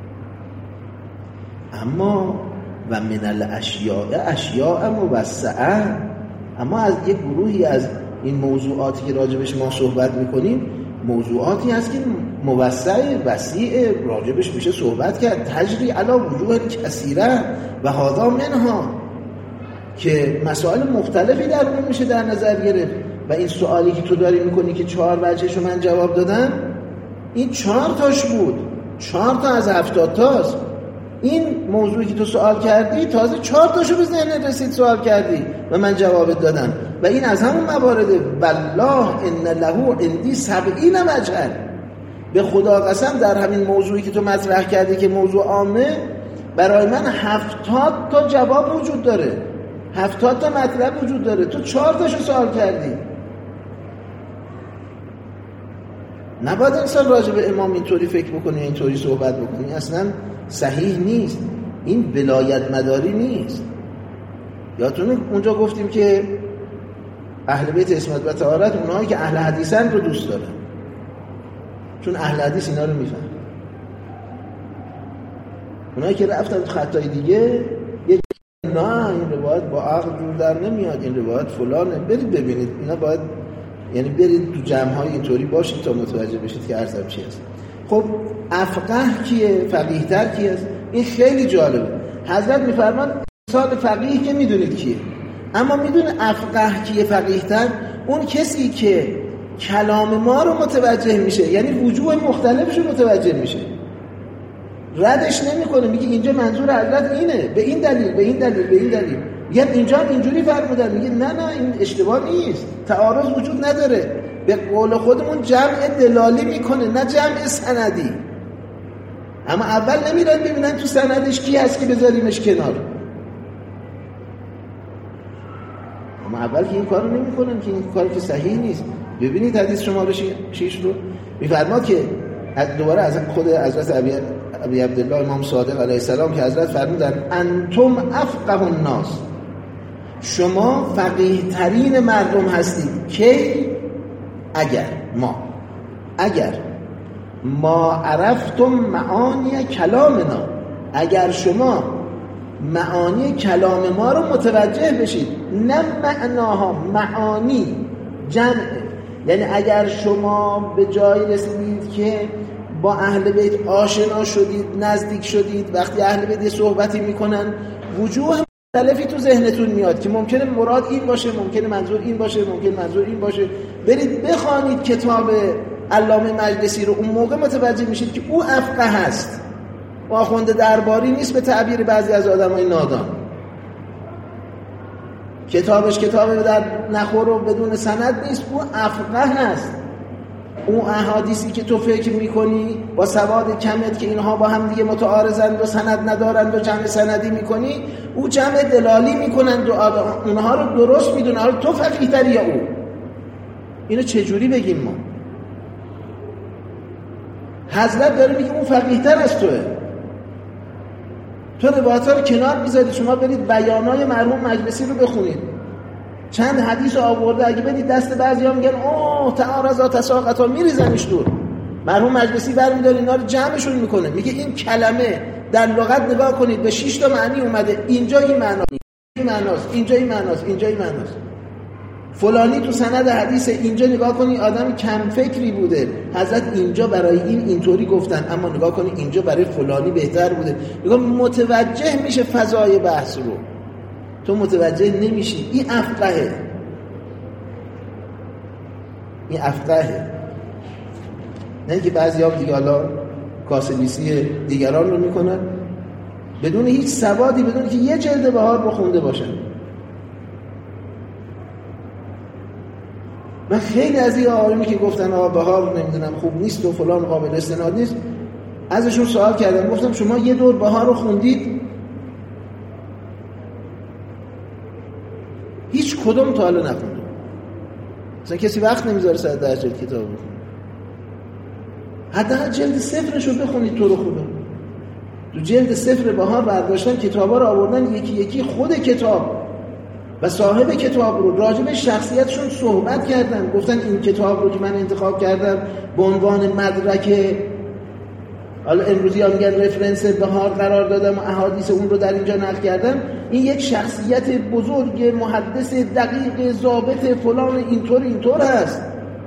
اما و من الاشیاء اشیاء موسعه، اما از یک گروهی از این موضوعاتی که راجبش ما صحبت میکنیم موضوعاتی هست که موسع وسیع، راجبش میشه صحبت کرد. تجری علی وجوه کثیره و هذا منها، که مسائل مختلفی در اون میشه در نظر گرفت. و این سوالی که تو داری میکنی که چهار وجهشو من جواب دادم، این چهار تاش بود، چهار تا از هفتاد تاست. این موضوعی که تو سوال کردی تازه چهار تاشو به ذهنت رسید سوال کردی و من جواب دادم. و این از همون موارده. والله ان له عندی سبعین وجها، به خدا قسم در همین موضوعی که تو مطرح کردی که موضوع عامه، برای من هفتاد تا جواب وجود داره، هفتاد تا مطلب وجود داره، تو چهار تاشو سوال کردی. نباید انسان راجع به امام اینطوری فکر بکنه، اینطوری صحبت بکنه، اصلا صحیح نیست. این ولایت مداری نیست. یادتونه اونجا گفتیم که اهل بیت عصمت و طهارت اونهایی که اهل حدیثن رو دوست دارن، چون اهل حدیث اینا رو میفهمن. اونایی که رفتن تو خطای دیگه یه نه این روایت با عقل جور در نمیاد، این روایت فلانه، برید ببینید. اینا باید یعنی برید تو جمع‌های اینطوری باشید تا متوجه بشید که عرضم چی هست. خب افقه کیه؟ فقیه تر کیه؟ این خیلی جالبه. حضرت میفرمان مثال فقیه که میدونید کیه، اما میدونه افقه کیه؟ فقیه تر اون کسی که کلام ما رو متوجه میشه، یعنی وجوه مختلفش رو متوجه میشه، ردش نمیکنه، میگه اینجا منظور حضرت اینه، به این دلیل، به این دلیل، به این دلیل. میگه اینجا اینجوری فرمودن، میگه نه نه این اشتباه نیست، تعارض وجود نداره. به قول خودمون جمع دلالی میکنه نه جمع سندی. اما اول نمیرن ببینن تو سندش کی هست که بذاریمش کنار. اما اول که این کارو نمیکنن که این کاری که صحیح نیست. ببینید حدیث شماره شیش رو میفرماد که دوباره از خود حضرت ابی ابی عبدالله امام صادق علیه السلام که حضرت فرمودن انتم افقه الناس، شما فقیه ترین مردم هستید. کی؟ اگر ما اگر ما عرفتم معانی کلامنا، اگر شما معانی کلام ما رو متوجه بشید، نه معناها، معانی جمع، یعنی اگر شما به جایی رسیدید که با اهل بیت آشنا شدید، نزدیک شدید، وقتی اهل بیت یه صحبتی میکنن وجوه مختلفی تو ذهنتون میاد که ممکنه مراد این باشه، ممکنه منظور این باشه، ممکنه منظور این باشه، برید بخوانید کتاب علامه مجلسی رو، اون موقع متوجه میشید که او افقه هست، او آخونده درباری نیست به تعبیر بعضی از آدمای نادان. کتابش کتاب در نخور و بدون سند نیست، او افقه هست. اون احادیثی که تو فکر میکنی با سواد کمت که اینها با هم دیگه متعارضند و سند ندارند و جمع سندی میکنی، او جمع دلالی میکنند و اونها رو درست میدونه. حالا تو فقیه تری یا او؟ اینو چجوری بگیم ما؟ حضرت داره میگه اون فقیه تر از توه. تو روایت‌ها رو کنار میذاری، شما برید بیانای مرحوم مجلسی رو بخونید، چند حدیث آورده، اگه بدید دست بعضی‌ها میگن اوه تعارض تساقط، میریزنش دور. مرحوم مجلسی برمی‌داره اینا رو جمعشون میکنه، میگه این کلمه در لغت نگاه کنید به شش تا معنی اومده، اینجا این معنا، این معناست، اینجا این معناست، اینجا این معناست. فلانی تو سند حدیث اینجا نگاه کنی آدم کم فکری بوده، حضرت اینجا برای این اینطوری گفتن، اما نگاه کنی اینجا برای فلانی بهتر بوده. نگاه متوجه میشه فضای بحث رو، تو متوجه نمیشی. این افقهه، این افقهه. نه که بعضی ها دیگه حالا کاسبیسی دیگران رو میکنن، بدون هیچ سوادی، بدون که یه جلد بهار رو خونده باشن. من خیلی از این آقایونی که گفتن آقا بهار نمیدونم خوب نیست و فلان قابل استناد نیست، ازشون سوال کردم، گفتم شما یه دور بهار رو خوندید؟ هیچ کدوم تا حالا نخوندم. مثلا کسی وقت نمیذاره صد ده جلد کتاب بخونه. حداقل جلد صفرش رو بخونید تو رو خوبه. تو جلد صفر بهار برداشتن کتابا رو آوردن یکی یکی، خود کتاب و صاحب کتاب رو راجع به شخصیتشون صحبت کردن، گفتن این کتاب رو که من انتخاب کردم به عنوان مدرک، حالا امروزی ها میگن رفرنس بهار قرار دادم و احادیث اون رو در اینجا نقل کردم، این یک شخصیت بزرگ، محدث دقیق، ضابط فلان، اینطور اینطور هست.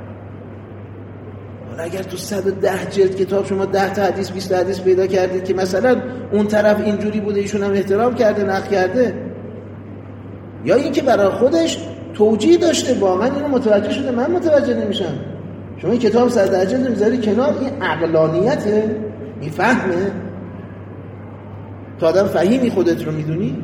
حالا اگر تو صد و ده جلد کتاب شما ده تا حدیث بیست حدیث پیدا کردید که مثلا اون طرف اینجوری بوده ایشون هم احترام کرده نقل کرده، یا این که برای خودش توجیه داشته واقعا اینو متوجه شده، من متوجه نمیشم. شما این کتاب صد و ده جلد میذاری کنار، این عقلانیته، این فهمه، تا آدم فهیمی خودت رو میدونی؟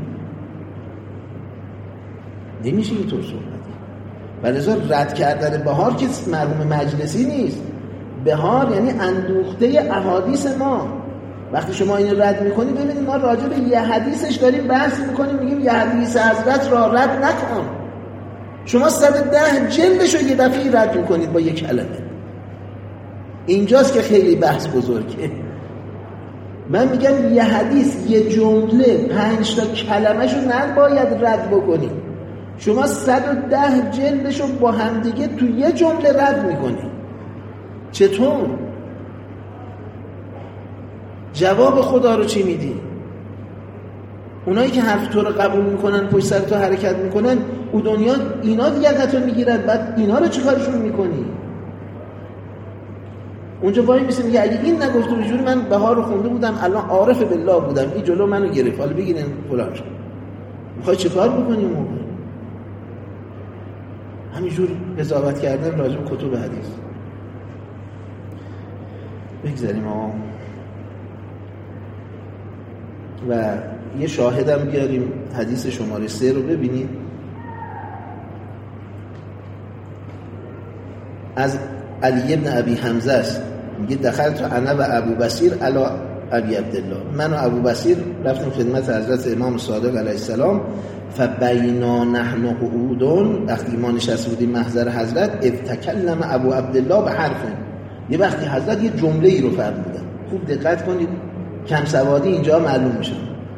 نمیشه اینطور صحبت. ولذا رد کردن بهار که مرحوم مجلسی نیست. بهار یعنی اندوخته احادیث ما. وقتی شما اینو رد میکنی، ببینید ما راجع به یه حدیثش داریم بحث میکنیم، میگیم یه حدیث حضرت را رد نکن. شما صد و ده جلدش رو یه دفعه رد میکنید با یک کلمه. اینجاست که خیلی بحث بزرگه. من میگم یه حدیث، یه جمله، پنج تا کلمه‌شو نباید رد بکنی. شما صد و ده جلدشو با همدیگه تو یه جمله رد میکنی. چطور؟ جواب خدا رو چی میدی؟ اونایی که حرف تو رو قبول میکنن، پشت سر تو حرکت میکنن، او دنیا اینا دیگه قطعا میگیرن، بعد اینا رو چی کارشون میکنی؟ اونجا وای میسه میگه اگه این نگفته به جوری من بهار رو خونده بودم الان عارف بالله بودم، این جلو منو گرفت، حالا بگیرن فلان شد. میخوای چه کار بکنی اون موقع؟ همینجور قضاوت کردن راجع به کتب حدیث. بگذاریم آقا و یه شاهدم بیاریم، حدیث شماره سه رو ببینید. از علی ابن ابی حمزه است، میگه دخلت انا و ابو بصیر علی ابی عبدالله، من و ابو بصیر رفتیم خدمت حضرت امام صادق علیه السلام، فبینا نحن قعودون، وقتی ما نشسته بودیم محضر حضرت، ابتکلم ابو عبدالله به حرف، یه وقتی حضرت یه جمله ای رو فرمودن. خوب دقت کنید، کم سوادی اینجا معلوم میشه.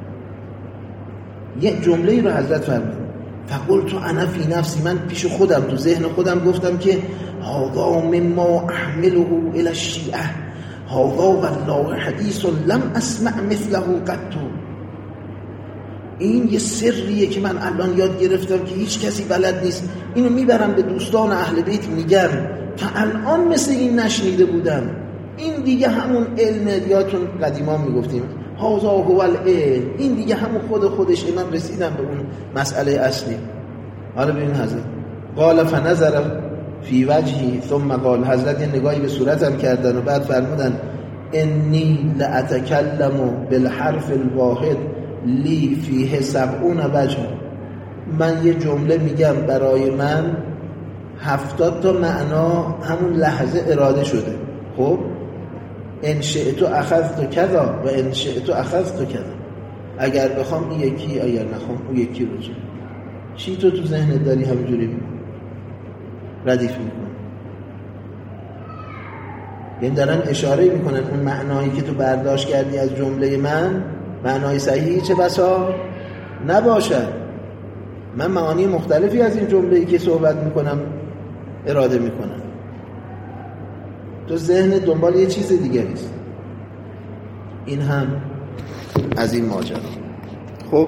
یه جمله ای رو حضرت فرمودن، فقلت انا فی نفسی، من پیش خودم تو ذهن خودم گفتم که هذا مما احمله الى الشیعه، هذا والله حدیث لم اسمع مثله قط. این یه سریه که من الان یاد گرفتم که هیچ کسی بلد نیست، اینو میبرم به دوستان اهل بیت میگم که الان مثل این نشنیده بودم. این دیگه همون علم، یادتون قدیما میگفتیم هذا هو العلم، این دیگه همون خود خودش. من رسیدم به اون مسئله اصلی. حالا ببین حضرت قال فنظر فی وجهی ثم قال، حضرت یه نگاهی به صورتم کردن و بعد فرمودن انی لاتکلم بالحرف الواحد لی فیه سبعون وجه، من یه جمله میگم برای من هفتاد تا معنا همون لحظه اراده شده. خب ان شئت اخذت کذا و ان شئت اخذت کذا، اگر بخوام این یکی، اگر نخوام اون یکی رو. چی تو تو ذهنت داری همینجوری ردیف میکنه؟ یعنی دارن اشاره میکنن اون معنایی که تو برداشت کردی از جمله من معنای صحیحی چه بسا نباشد. من معانی مختلفی از این جمله‌ای که صحبت میکنم اراده میکنم، تو ذهن دنبال یه چیز دیگه نیست. این هم از این ماجرا. خب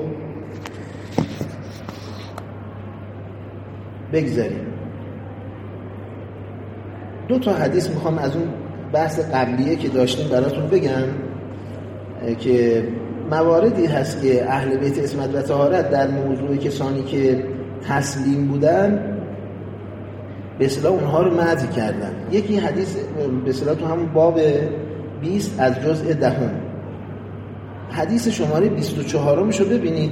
بگذاریم دو تا حدیث میخوام از اون بحث قبلیه که داشتیم براتون بگم که مواردی هست که اهل بیت عصمت و طهارت در موضوع کسانی که تسلیم بودن به اصطلاح اونها رو مدح کردن. یکی حدیث به اصطلاح تو همون باب بیست از جزء دهم، حدیث شماره بیست و چهارمش رو ببینید.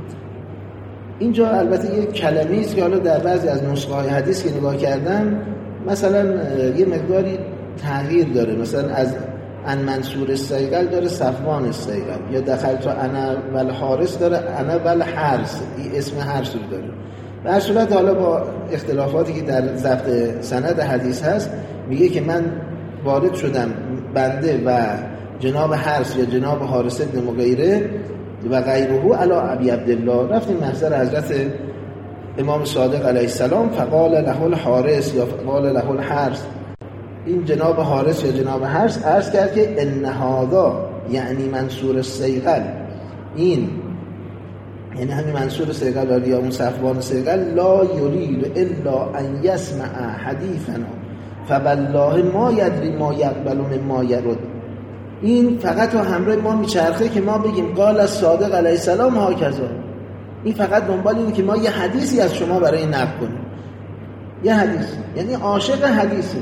اینجا البته یک کلمه‌ای است که حالا در بعضی از نسخه‌های حدیث که نگاه کردم مثلا یه مقداری تغییر داره، مثلا از ان منصور الصیقل داره صفوان الصیقل، یا دخلت انا والحارس داره انا والحرس، این اسم حرس رو داره. به هر صورت حالا با اختلافاتی که در ضبط سند حدیث هست میگه که من وارد شدم بنده و جناب حرس یا جناب حارس ابن مغیره و غیره علی ابی عبدالله، رفتیم محضر حضرت امام صادق علیه السلام، فقال له الحارس یا فقال له الحرس، این جناب حارس یا جناب حرس عرض کرد که ان هذا یعنی منصور الصیقل، این یعنی همین منصور الصیقل یا اون صفوان الصیقل، لا یرید الا ان یسمع حدیثنا فبالله ما یدری ما یقبل مما یرد، این فقط و همراه ما میچرخه که ما بگیم قال الصادق علیه السلام هاکذا، این فقط دنبال اینه که ما یه حدیثی از شما برای نقل کنیم، یه حدیث، یعنی عاشق حدیثه.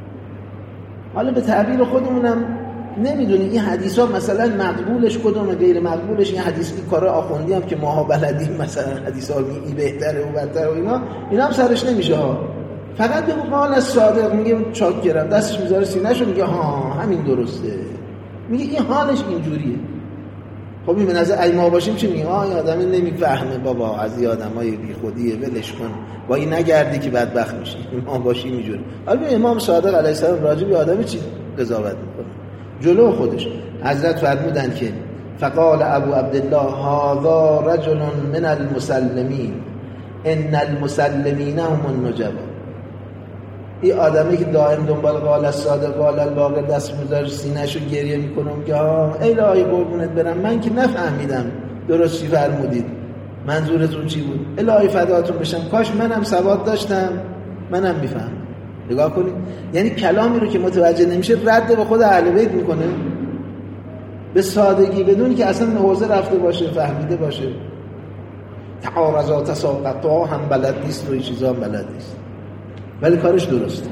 حالا به تعبیر خودمونم نمیدونی این حدیث ها مثلا مقبولش کدومه غیر مقبولش، این حدیث این کارا آخوندی هم که ماها بلدیم مثلا حدیث ها این بهتره و بدتره و اینا اینا هم سرش نمیشه ها، فقط بگو قال الصادق، میگه چاک گرم دستش میذاره سینه‌شو میگه ها همین درسته، میگه این حالش اینجوریه. خب این به نظر ای ما باشیم چی میگه؟ آه آدمی نمیفهمه بابا، از این آدمای بیخودیه ولش کن، با این نگردی که بدبخت میشی. ما باشیم اینجوری. حالا امام صادق علیه السلام راجع به آدمی چی قضاوت میکنه؟ جلو خودش حضرت فرمودن که فقال ابو عبدالله هذا رجل من المسلمین ان المسلمین هم النجبا، این آدمی که دائم دنبال قال الصادق قال الباقر دست میذاره سینه‌شو گریه میکنم که ها الهی قربونت برم من که نفهمیدم درست چی فرمودید، منظورتون چی بود، الهی فداتون بشم، کاش منم سواد داشتم منم میفهم. نگاه کنید، یعنی کلامی رو که متوجه نمیشه رد به خود اهل بیت میکنه به سادگی، بدون که اصلا حوزه رفته باشه فهمیده باشه. تعارضا تساقطا هم بلد نیست و این چیزا هم بلد نیست، ولی کارش درسته.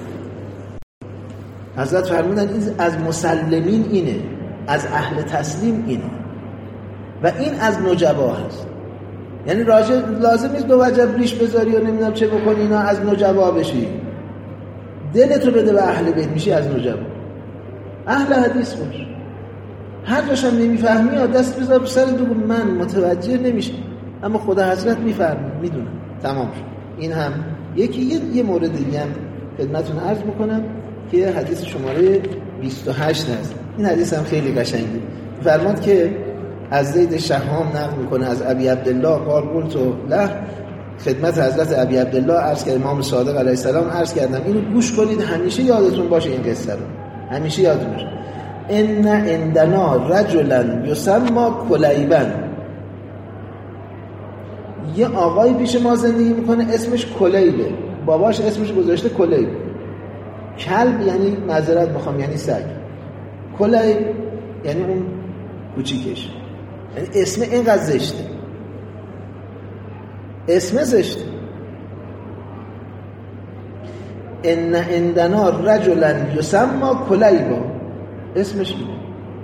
حضرت فرمودن این از مسلمین اینه، از اهل تسلیم اینه و این از نجبا هست. یعنی راجع لازم نیست دو وجب ریش بذاری و نمیدونم چه بکنی اینا از نجبا بشی، دلتو بده به اهل بیت میشی از نجبا، اهل حدیث باش. هر جاشم نمیفهمی یا دست بذار به سر دو، من متوجه نمیشم اما خدا حضرت میفهمه میدونم، تمام شد. این هم یکی یه, یه مورد دیگه هم خدمتتون عرض میکنم که حدیث شماره بیست و هشت هست. این حدیث هم خیلی قشنگه. فرمود که از زید شهام نقل میکنه از ابی عبدالله قال قلت له، خدمت حضرت ابی عبدالله عرض کرد امام صادق علیه السلام عرض کردم اینو گوش کنید همیشه یادتون باشه این قصه رو، همیشه یادتون باشه. ان عندنا رجلا یسمى کلیبا، یه آقای پیش ما زندگی میکنه اسمش کلیبه، باباش اسمش گذاشته کلیب. کلب یعنی معذرت میخوام یعنی سگ، کلیب یعنی اون کوچیکش، یعنی اسم اینقدر زشته، اسم زشته. ان عندنا رجلا یسمى کلیبا، اسمش اینه.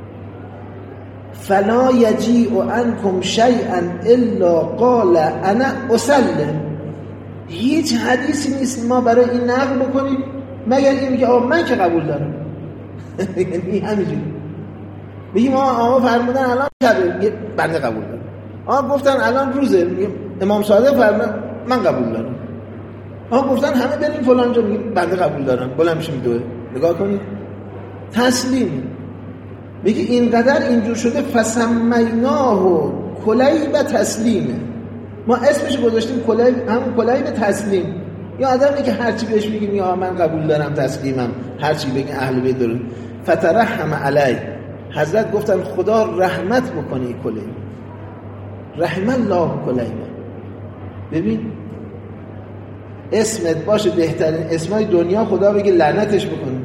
فلا یجیء عنکم شیئا الا قال انا اسلم، هیچ حدیثی نیست ما برای این نقل بکنیم مگر این میگه آقا من که قبول دارم. یعنی همینجوری میگیم آقا فرمودن الان شبه، میگه بنده قبول دارم. آقا گفتن الان روزه، میگه امام صادق فرمودن من قبول دارم. آقا گفتن همه بریم فلان جا، میگه بنده قبول دارم، بلند میشه میدوه. نگاه کنید تسلیم. میگه اینقدر اینجور شده فسمیناه کلیب تسلیمه، ما اسمش گذاشتیم کلیب، همون کلیب تسلیم. یا آدمی که هرچی بهش بگیم یا من قبول دارم تسلیمم، هرچی بگیم اهل بیت دارن. فترحم علی، حضرت گفتن خدا رحمت بکنه کلیب، رحم الله کلیب. ببین اسمت باشه بهترین اسمای دنیا، خدا بگه لعنتش بکنه.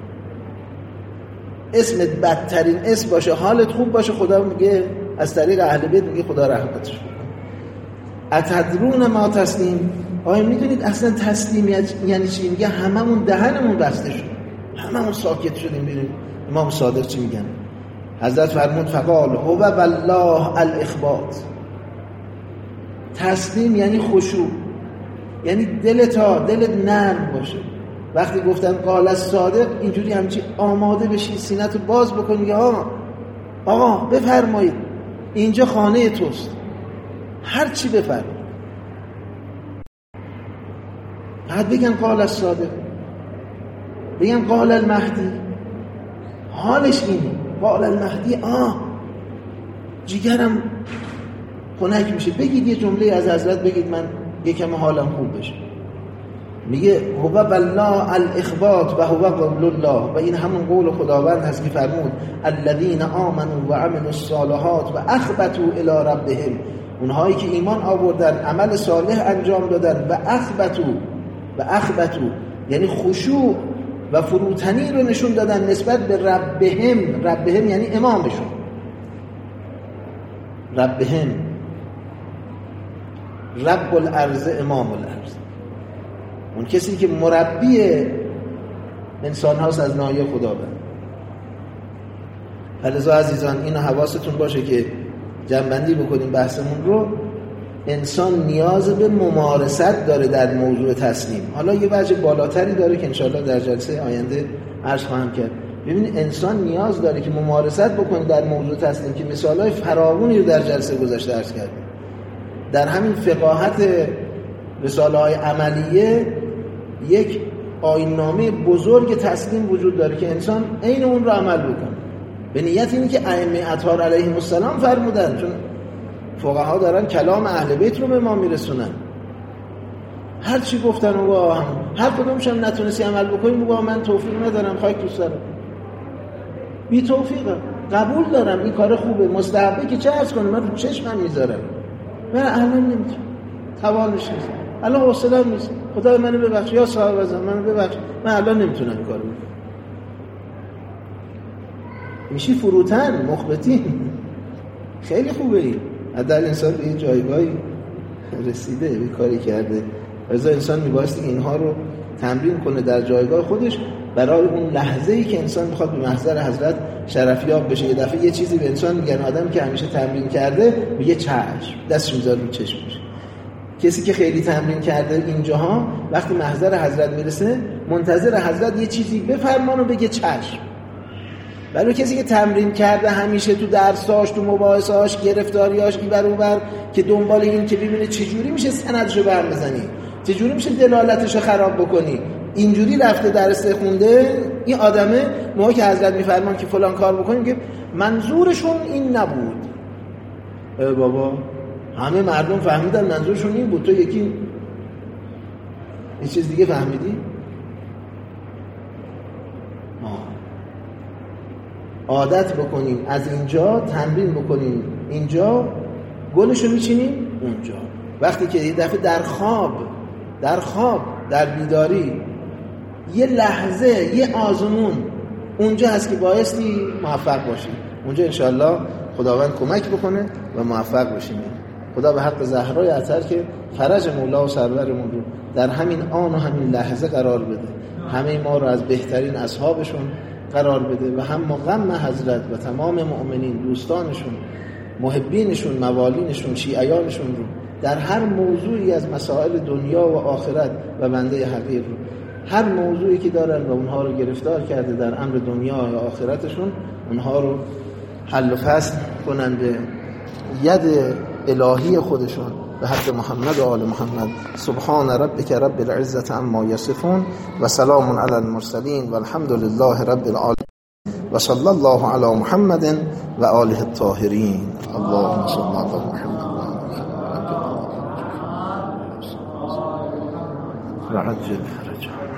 اسمت بدترین اسم باشه، حالت خوب باشه، خدا میگه از طریق اهل بیت میگه خدا رحمتش بکنه. اتدرون ما تسلیم، آیا میدونید اصلا تسلیم یعنی چی؟ میگه هممون دهنمون بسته شد، هممون ساکت شدیم ببینیم امام صادق چی میگن. حضرت فرمود فقال هو والله الاخبات. تسلیم یعنی خشوع، یعنی دلت ها دلت نرم باشه. وقتی گفتن قال الصادق اینجوری همچی آماده بشی، سینه‌تو باز بکنی که آقا آقا بفرمایید اینجا خانه توست، هر چی بفرمایید. بعد بگن قال الصادق، بگن قال المهدی، حالش اینه قال المهدی، آه جیگرم خنک میشه. بگید یه جمله از حضرت بگید من یکم حالم خوب بشه. میگه هو والله الاخبات و هو قول الله، و این همون قول خداوند هست که فرمود الذین آمنوا و عملوا الصالحات و اخبتوا الی ربهم، اونهایی که ایمان آوردن عمل صالح انجام دادن و اخبتوا و اخبتوا یعنی خشوع و فروتنی رو نشون دادن نسبت به ربهم. ربهم یعنی امامشون، ربهم رب الارض امام الارض، اون کسی که مربی انسان هاست از ناحیه خداوند. فلذا عزیزان اینو حواستون باشه که جمع‌بندی بکنیم بحثمون رو. انسان نیاز به ممارست داره در موضوع تسلیم. حالا یه وجه بالاتری داره که انشاءالله در جلسه آینده عرض خواهم کرد. ببینید انسان نیاز داره که ممارست بکنه در موضوع تسلیم، که مثالای فراوانی رو در جلسه گذشته عرض کردیم. در همین فقاهت رساله‌های عملیه یک آیین‌نامه بزرگ تسلیم وجود داره که انسان عین اون رو عمل بکنه، به نیت اینی که ائمه اطهار علیهم السلام فرمودن. چون فقها دارن کلام اهل بیت رو به ما میرسونن، هر چی گفتن و هم هر کدومش هم نتونستی عمل بکنی بگو من توفیق ندارم، خاک دوست دارم، بی توفیقم، قبول دارم این کار خوبه مستحبه که چه عرض کنم، من رو چشمم میذارم، من الان نمیتونم، توانش نیست، الان حوصله‌ام نیست، خدا منو ببخش یا صاحب ازم منو ببخش، من الان نمیتونم این کارو بکنم. میشی فروتن مخبتین. خیلی خوبه این عدل انسان به این جایگاهی رسیده، به کاری کرده. از انسان میبایستی اینها رو تمرین کنه در جایگاه خودش برای اون لحظه‌ای که انسان میخواد به محضر حضرت شرفیاب بشه. یه دفعه یه چیزی به انسان میگن، آدم که همیشه تمرین کرده میگه چشم، دستش میذاره رو چشمش. کسی که خیلی تمرین کرده اینجاها وقتی محضر حضرت میرسه منتظر حضرت یه چیزی بفرمان و بگه چشم. برای کسی که تمرین کرده همیشه تو درساش، تو مباحثاش، گرفتاریاش اینور اونور که دنبال این که ببینه چجوری میشه سندشو برم بزنی، چجوری میشه دلالتشو خراب بکنی، اینجوری رفته درس خونده، این آدمه موقعی که حضرت میفرمان که فلان کار بکنیم که منظورشون این نبود. ای بابا همه مردم فهمیدن منظورشون این بود، تو یکی این چیز دیگه فهمیدی؟ عادت بکنیم از اینجا، تمرین بکنیم اینجا، گلشو میچینیم اونجا. وقتی که یه دفعه در خواب در خواب در بیداری یه لحظه یه آزمون اونجا هست که بایستی موفق باشی، اونجا انشاءالله خداوند کمک بکنه و موفق باشیم. خدا به حق زهرای اطهر که فرج مولا و سرورمون رو در همین آن و همین لحظه قرار بده، همه ما رو از بهترین اصحابشون قرار بده و هم غم حضرت و تمام مؤمنین، دوستانشون، محبینشون، موالینشون، شیعیانشون رو در هر موضوعی از مسائل دنیا و آخرت و بنده حقیر رو، هر موضوعی که دارن و اونها رو گرفتار کرده در امر دنیا و آخرتشون، اونها رو حل و فصل کنن به ید الهی خودشون به حق محمد و آل محمد. سبحان ربک رب العزة عما یصفون و سلام علی المرسلین و الحمد لله رب العالمین و صلی الله علی محمد و آله الطاهرین. اللهم صل علی محمد و عجل فرجه.